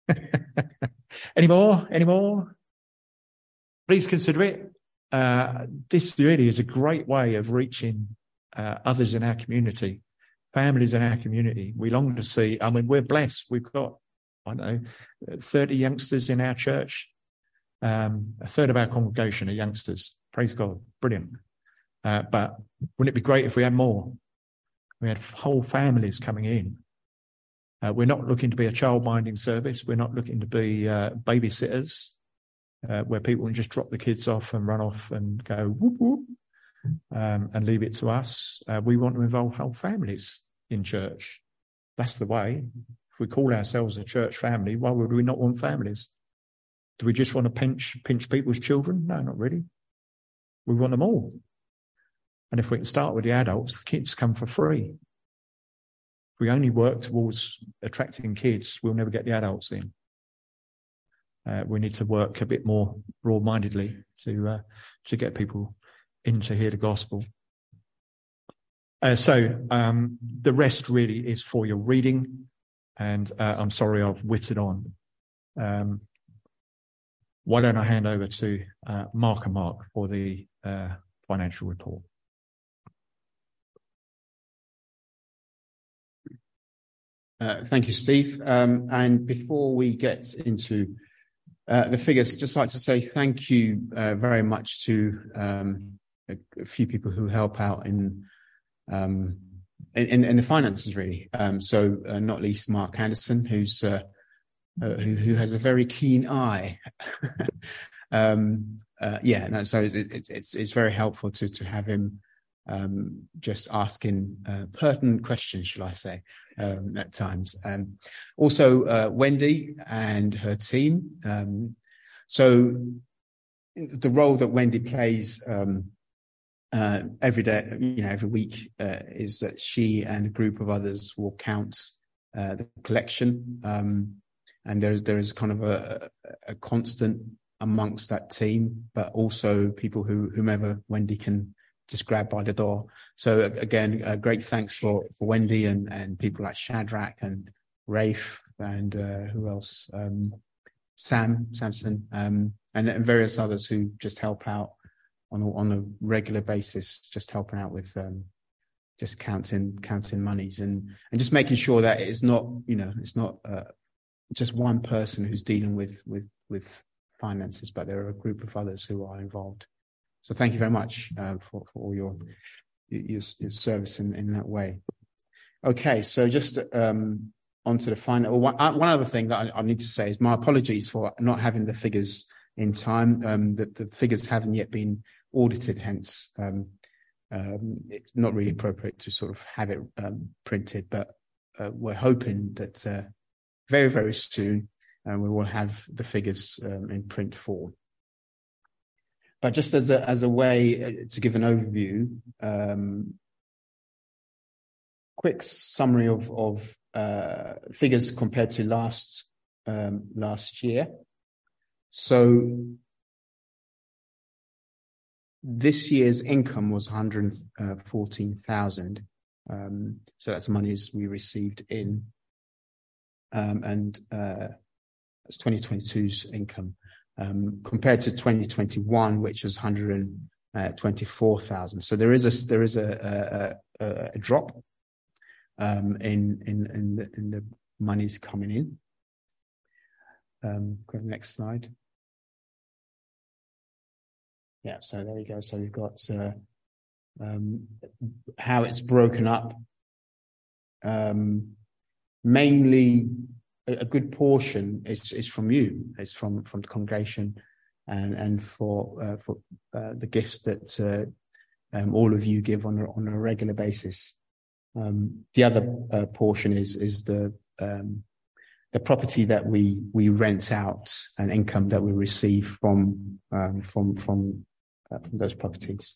Speaker 6: Any more? Please consider it. This really is a great way of reaching others in our community, families in our community. We long to see, we're blessed. We've got, 30 youngsters in our church. A third of our congregation are youngsters. Praise God. Brilliant. But wouldn't it be great if we had more? We had whole families coming in. We're not looking to be a child-minding service. We're not looking to be babysitters, where people can just drop the kids off and run off and go whoop, whoop, and leave it to us. We want to involve whole families in church. That's the way. If we call ourselves a church family, why would we not want families? Do we just want to pinch people's children? No, not really. We want them all. And if we can start with the adults, the kids come for free. If we only work towards attracting kids, we'll never get the adults in. We need to work a bit more broad-mindedly to get people in to hear the gospel. So the rest really is for your reading, and I'm sorry I've whittled on. Why don't I hand over to Mark and Mark for the financial report.
Speaker 3: Thank you, Steve. And before we get into the figures, I'd just like to say thank you very much to a few people who help out in the finances, really. So not least Mark Anderson, who has a very keen eye. So it's very helpful to have him just asking pertinent questions, shall I say, at times. Also, Wendy and her team. So the role that Wendy plays every day, every week, is that she and a group of others will count the collection. And there is kind of a constant amongst that team, but also people whomever Wendy can just grab by the door. So again, great thanks for Wendy and people like Shadrach and Rafe and who else? Samson, and various others who just help out on a regular basis, just helping out with just counting monies and just making sure that it's not just one person who's dealing with finances, but there are a group of others who are involved. So thank you very much for all your service in that way. Okay, so just onto the final. One other thing that I need to say is my apologies for not having the figures in time. The figures haven't yet been audited, hence it's not really appropriate to sort of have it printed. But we're hoping that very, very soon we will have the figures in print form. But just as a way to give an overview, quick summary of figures compared to last year. So this year's income was 114,000. So that's the monies we received in, and that's 2022's income. Compared to 2021, which was 124,000. So there is a drop in the monies coming in. Go to the next slide. Yeah, so there you go. So we've got how it's broken up. Mainly, a good portion is from you. It's from the congregation, and for the gifts that all of you give on a regular basis. The other portion is the property that we rent out and income that we receive from those properties.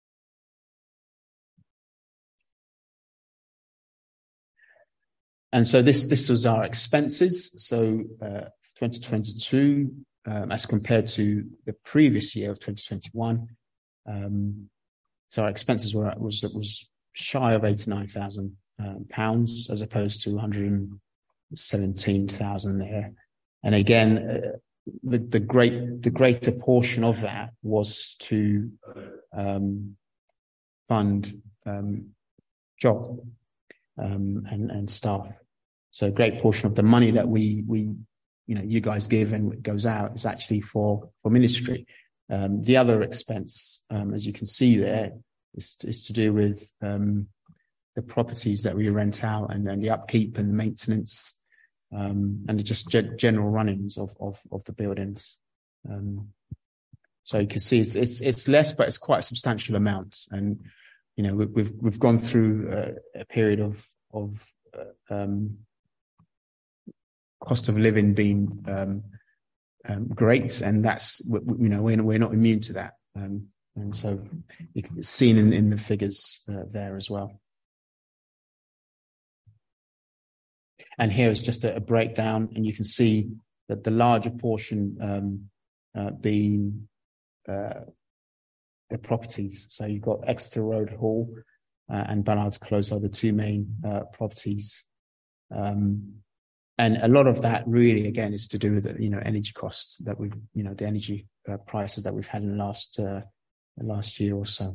Speaker 3: And so this was our expenses. So 2022, as compared to the previous year of 2021, so our expenses was shy of £89,000 as opposed to 117,000 there. And again, the greater portion of that was to fund Joel and staff. So a great portion of the money that we you guys give and it goes out is actually for ministry. The other expense, as you can see there, is to do with the properties that we rent out and the upkeep and the maintenance, and just general runnings of the buildings. So you can see it's less, but it's quite a substantial amount. And we've gone through a period of cost of living being great, and that's we're not immune to that, and so it's seen in the figures there as well. And here is just a breakdown, and you can see that the larger portion being the properties. So you've got Exeter Road Hall and Ballards Close are the two main properties. And a lot of that really, again, is to do with energy costs that we've, the energy prices that we've had in the last year or so.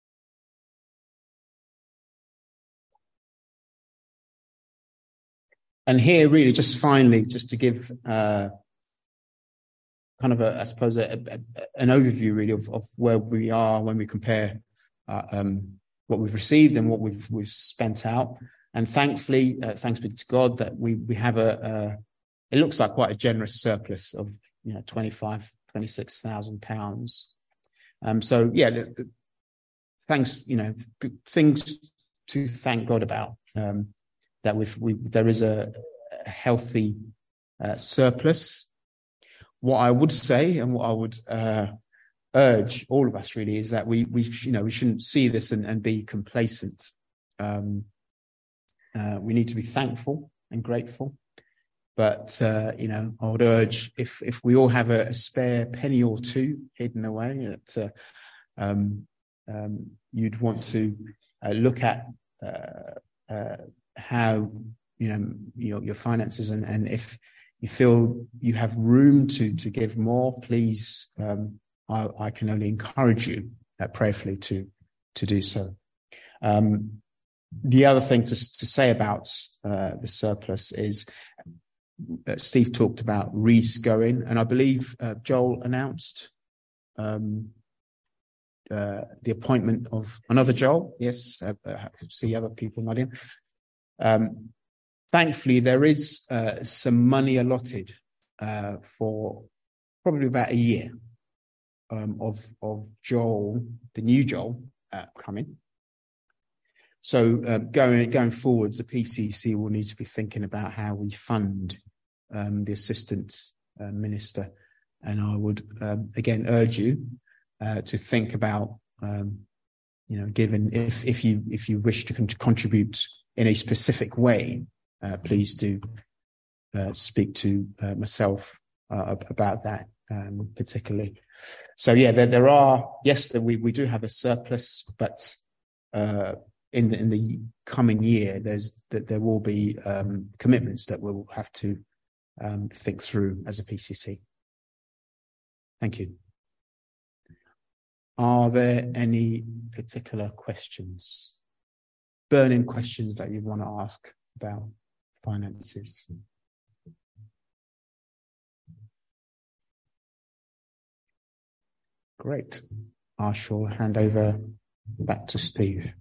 Speaker 3: And here, really, just finally, just to give kind of I suppose, an overview really of where we are when we compare what we've received and what we've spent out. And thankfully, thanks be to God that we have it looks like quite a generous surplus of 26,000 pounds. So yeah, thanks, good things to thank God about. That there is a healthy surplus. What I would say and what I would urge all of us really is that we shouldn't see this and be complacent. We need to be thankful and grateful, but I would urge if we all have a spare penny or two hidden away that you'd want to look at how your finances, and if you feel you have room to give more, please, I can only encourage you prayerfully to do so. The other thing to say about the surplus is Steve talked about Reese going, and I believe Joel announced the appointment of another Joel. Yes, see other people nodding. Thankfully, there is some money allotted for probably about a year of Joel, the new Joel, coming. So going forwards, the PCC will need to be thinking about how we fund the assistant minister, and I would again urge you to think about given if you wish to contribute in a specific way, please do speak to myself about that particularly. So yeah, there are, yes, that we do have a surplus, but in the coming year, there will be commitments that we'll have to think through as a PCC. Thank you. Are there any particular questions, burning questions that you want to ask about finances? Great. I shall hand over back to Steve.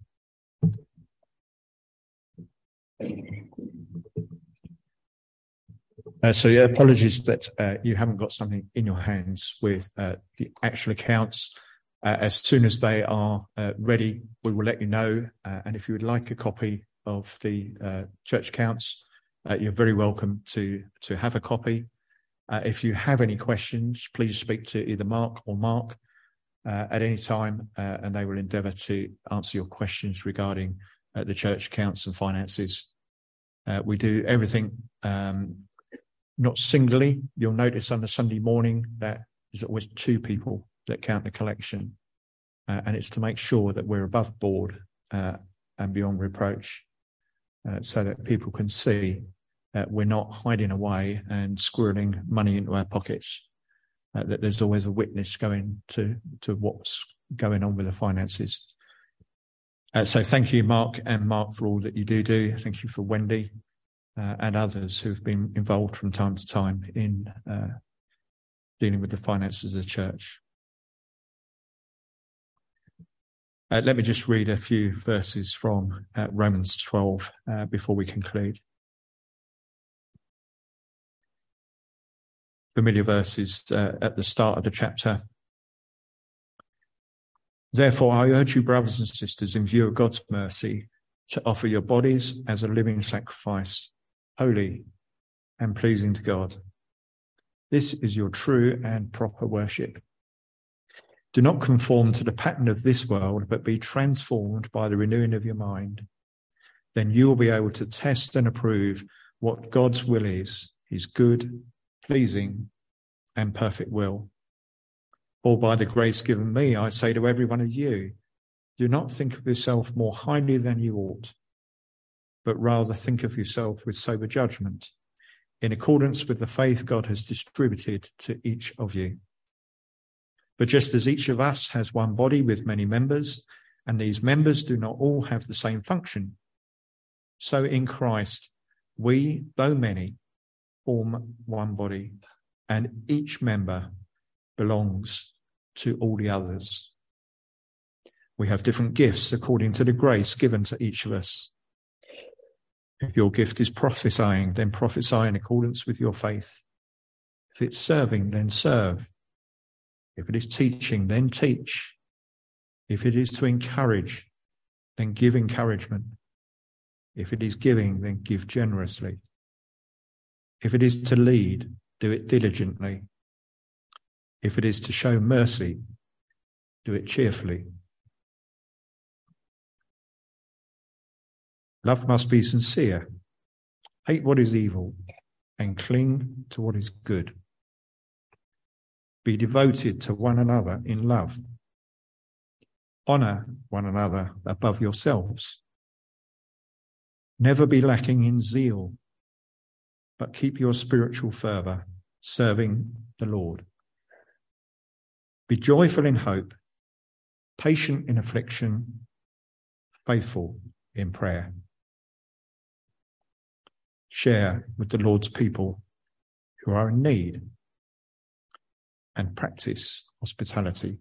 Speaker 6: So yeah, apologies that you haven't got something in your hands with the actual accounts. As soon as they are ready, we will let you know. And if you would like a copy of the church accounts, you're very welcome to have a copy. If you have any questions, please speak to either Mark or Mark at any time, and they will endeavour to answer your questions regarding the church accounts and finances. We do everything not singly. You'll notice on a Sunday morning that there's always two people that count the collection, and it's to make sure that we're above board and beyond reproach, so that people can see we're not hiding away and squirreling money into our pockets, that there's always a witness going to what's going on with the finances. So thank you, Mark, for all that you do. Thank you for Wendy and others who've been involved from time to time in dealing with the finances of the church. Let me just read a few verses from Romans 12 before we conclude. Familiar verses at the start of the chapter. Therefore, I urge you, brothers and sisters, in view of God's mercy, to offer your bodies as a living sacrifice, holy and pleasing to God. This is your true and proper worship. Do not conform to the pattern of this world, but be transformed by the renewing of your mind. Then you will be able to test and approve what God's will is, his good, pleasing, and perfect will. For by the grace given me, I say to every one of you, do not think of yourself more highly than you ought, but rather think of yourself with sober judgment, in accordance with the faith God has distributed to each of you. But just as each of us has one body with many members, and these members do not all have the same function, so in Christ we, though many, form one body, and each member belongs to all the others. We have different gifts according to the grace given to each of us. If your gift is prophesying, then prophesy in accordance with your faith. If it's serving, then serve. If it is teaching, then teach. If it is to encourage, then give encouragement. If it is giving, then give generously. If it is to lead, do it diligently. If it is to show mercy, do it cheerfully. Love must be sincere. Hate what is evil and cling to what is good. Be devoted to one another in love. Honour one another above yourselves. Never be lacking in zeal, but keep your spiritual fervour, serving the Lord. Be joyful in hope, patient in affliction, faithful in prayer. Share with the Lord's people who are in need, and practice hospitality.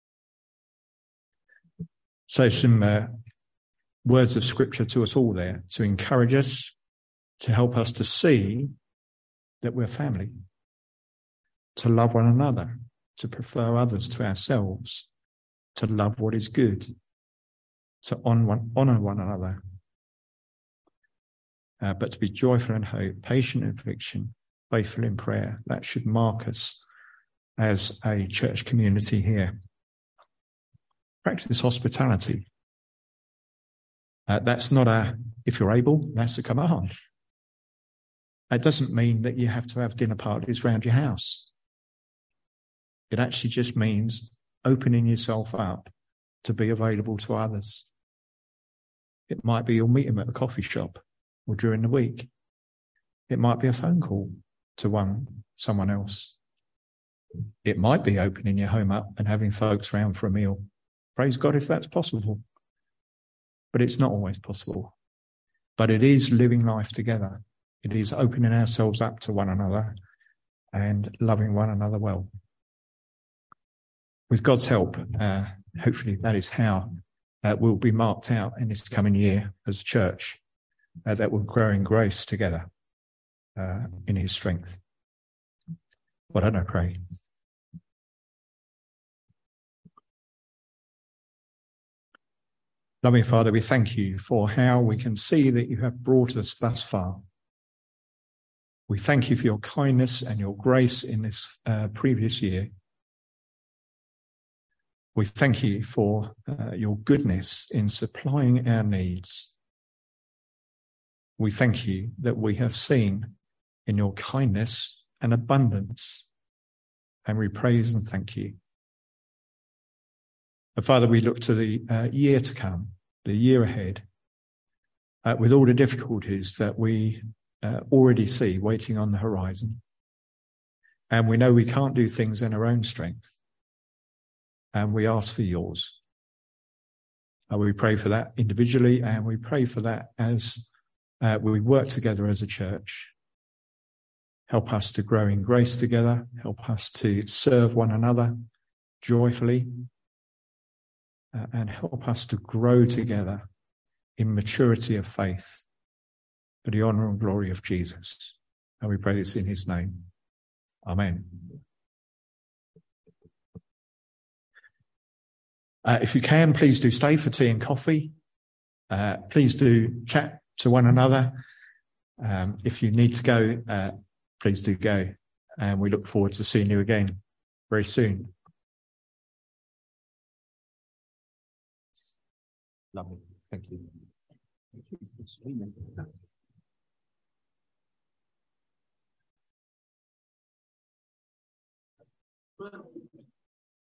Speaker 6: So some words of scripture to us all there to encourage us, to help us to see that we're family, to love one another, to prefer others to ourselves, to love what is good, to honour one another, but to be joyful in hope, patient in affliction, faithful in prayer. That should mark us as a church community here. Practice hospitality. That's not if you're able, that's a command. It doesn't mean that you have to have dinner parties around your house. It actually just means opening yourself up to be available to others. It might be you'll meet them at a coffee shop or during the week. It might be a phone call to someone else. It might be opening your home up and having folks round for a meal. Praise God if that's possible. But it's not always possible. But it is living life together. It is opening ourselves up to one another and loving one another well. With God's help, hopefully that is how we'll be marked out in this coming year as a church, that will grow in grace together in his strength. Why don't I pray? Loving Father, we thank you for how we can see that you have brought us thus far. We thank you for your kindness and your grace in this previous year. We thank you for your goodness in supplying our needs. We thank you that we have seen in your kindness and abundance, and we praise and thank you. And Father, we look to the year to come, the year ahead, with all the difficulties that we already see waiting on the horizon. And we know we can't do things in our own strength. And we ask for yours. And we pray for that individually, and we pray for that as we work together as a church. Help us to grow in grace together. Help us to serve one another joyfully. And help us to grow together in maturity of faith for the honour and glory of Jesus. And we pray this in his name. Amen. If you can, please do stay for tea and coffee. Please do chat to one another. If you need to go, please do go. And we look forward to seeing you again very soon. Lovely. Thank you.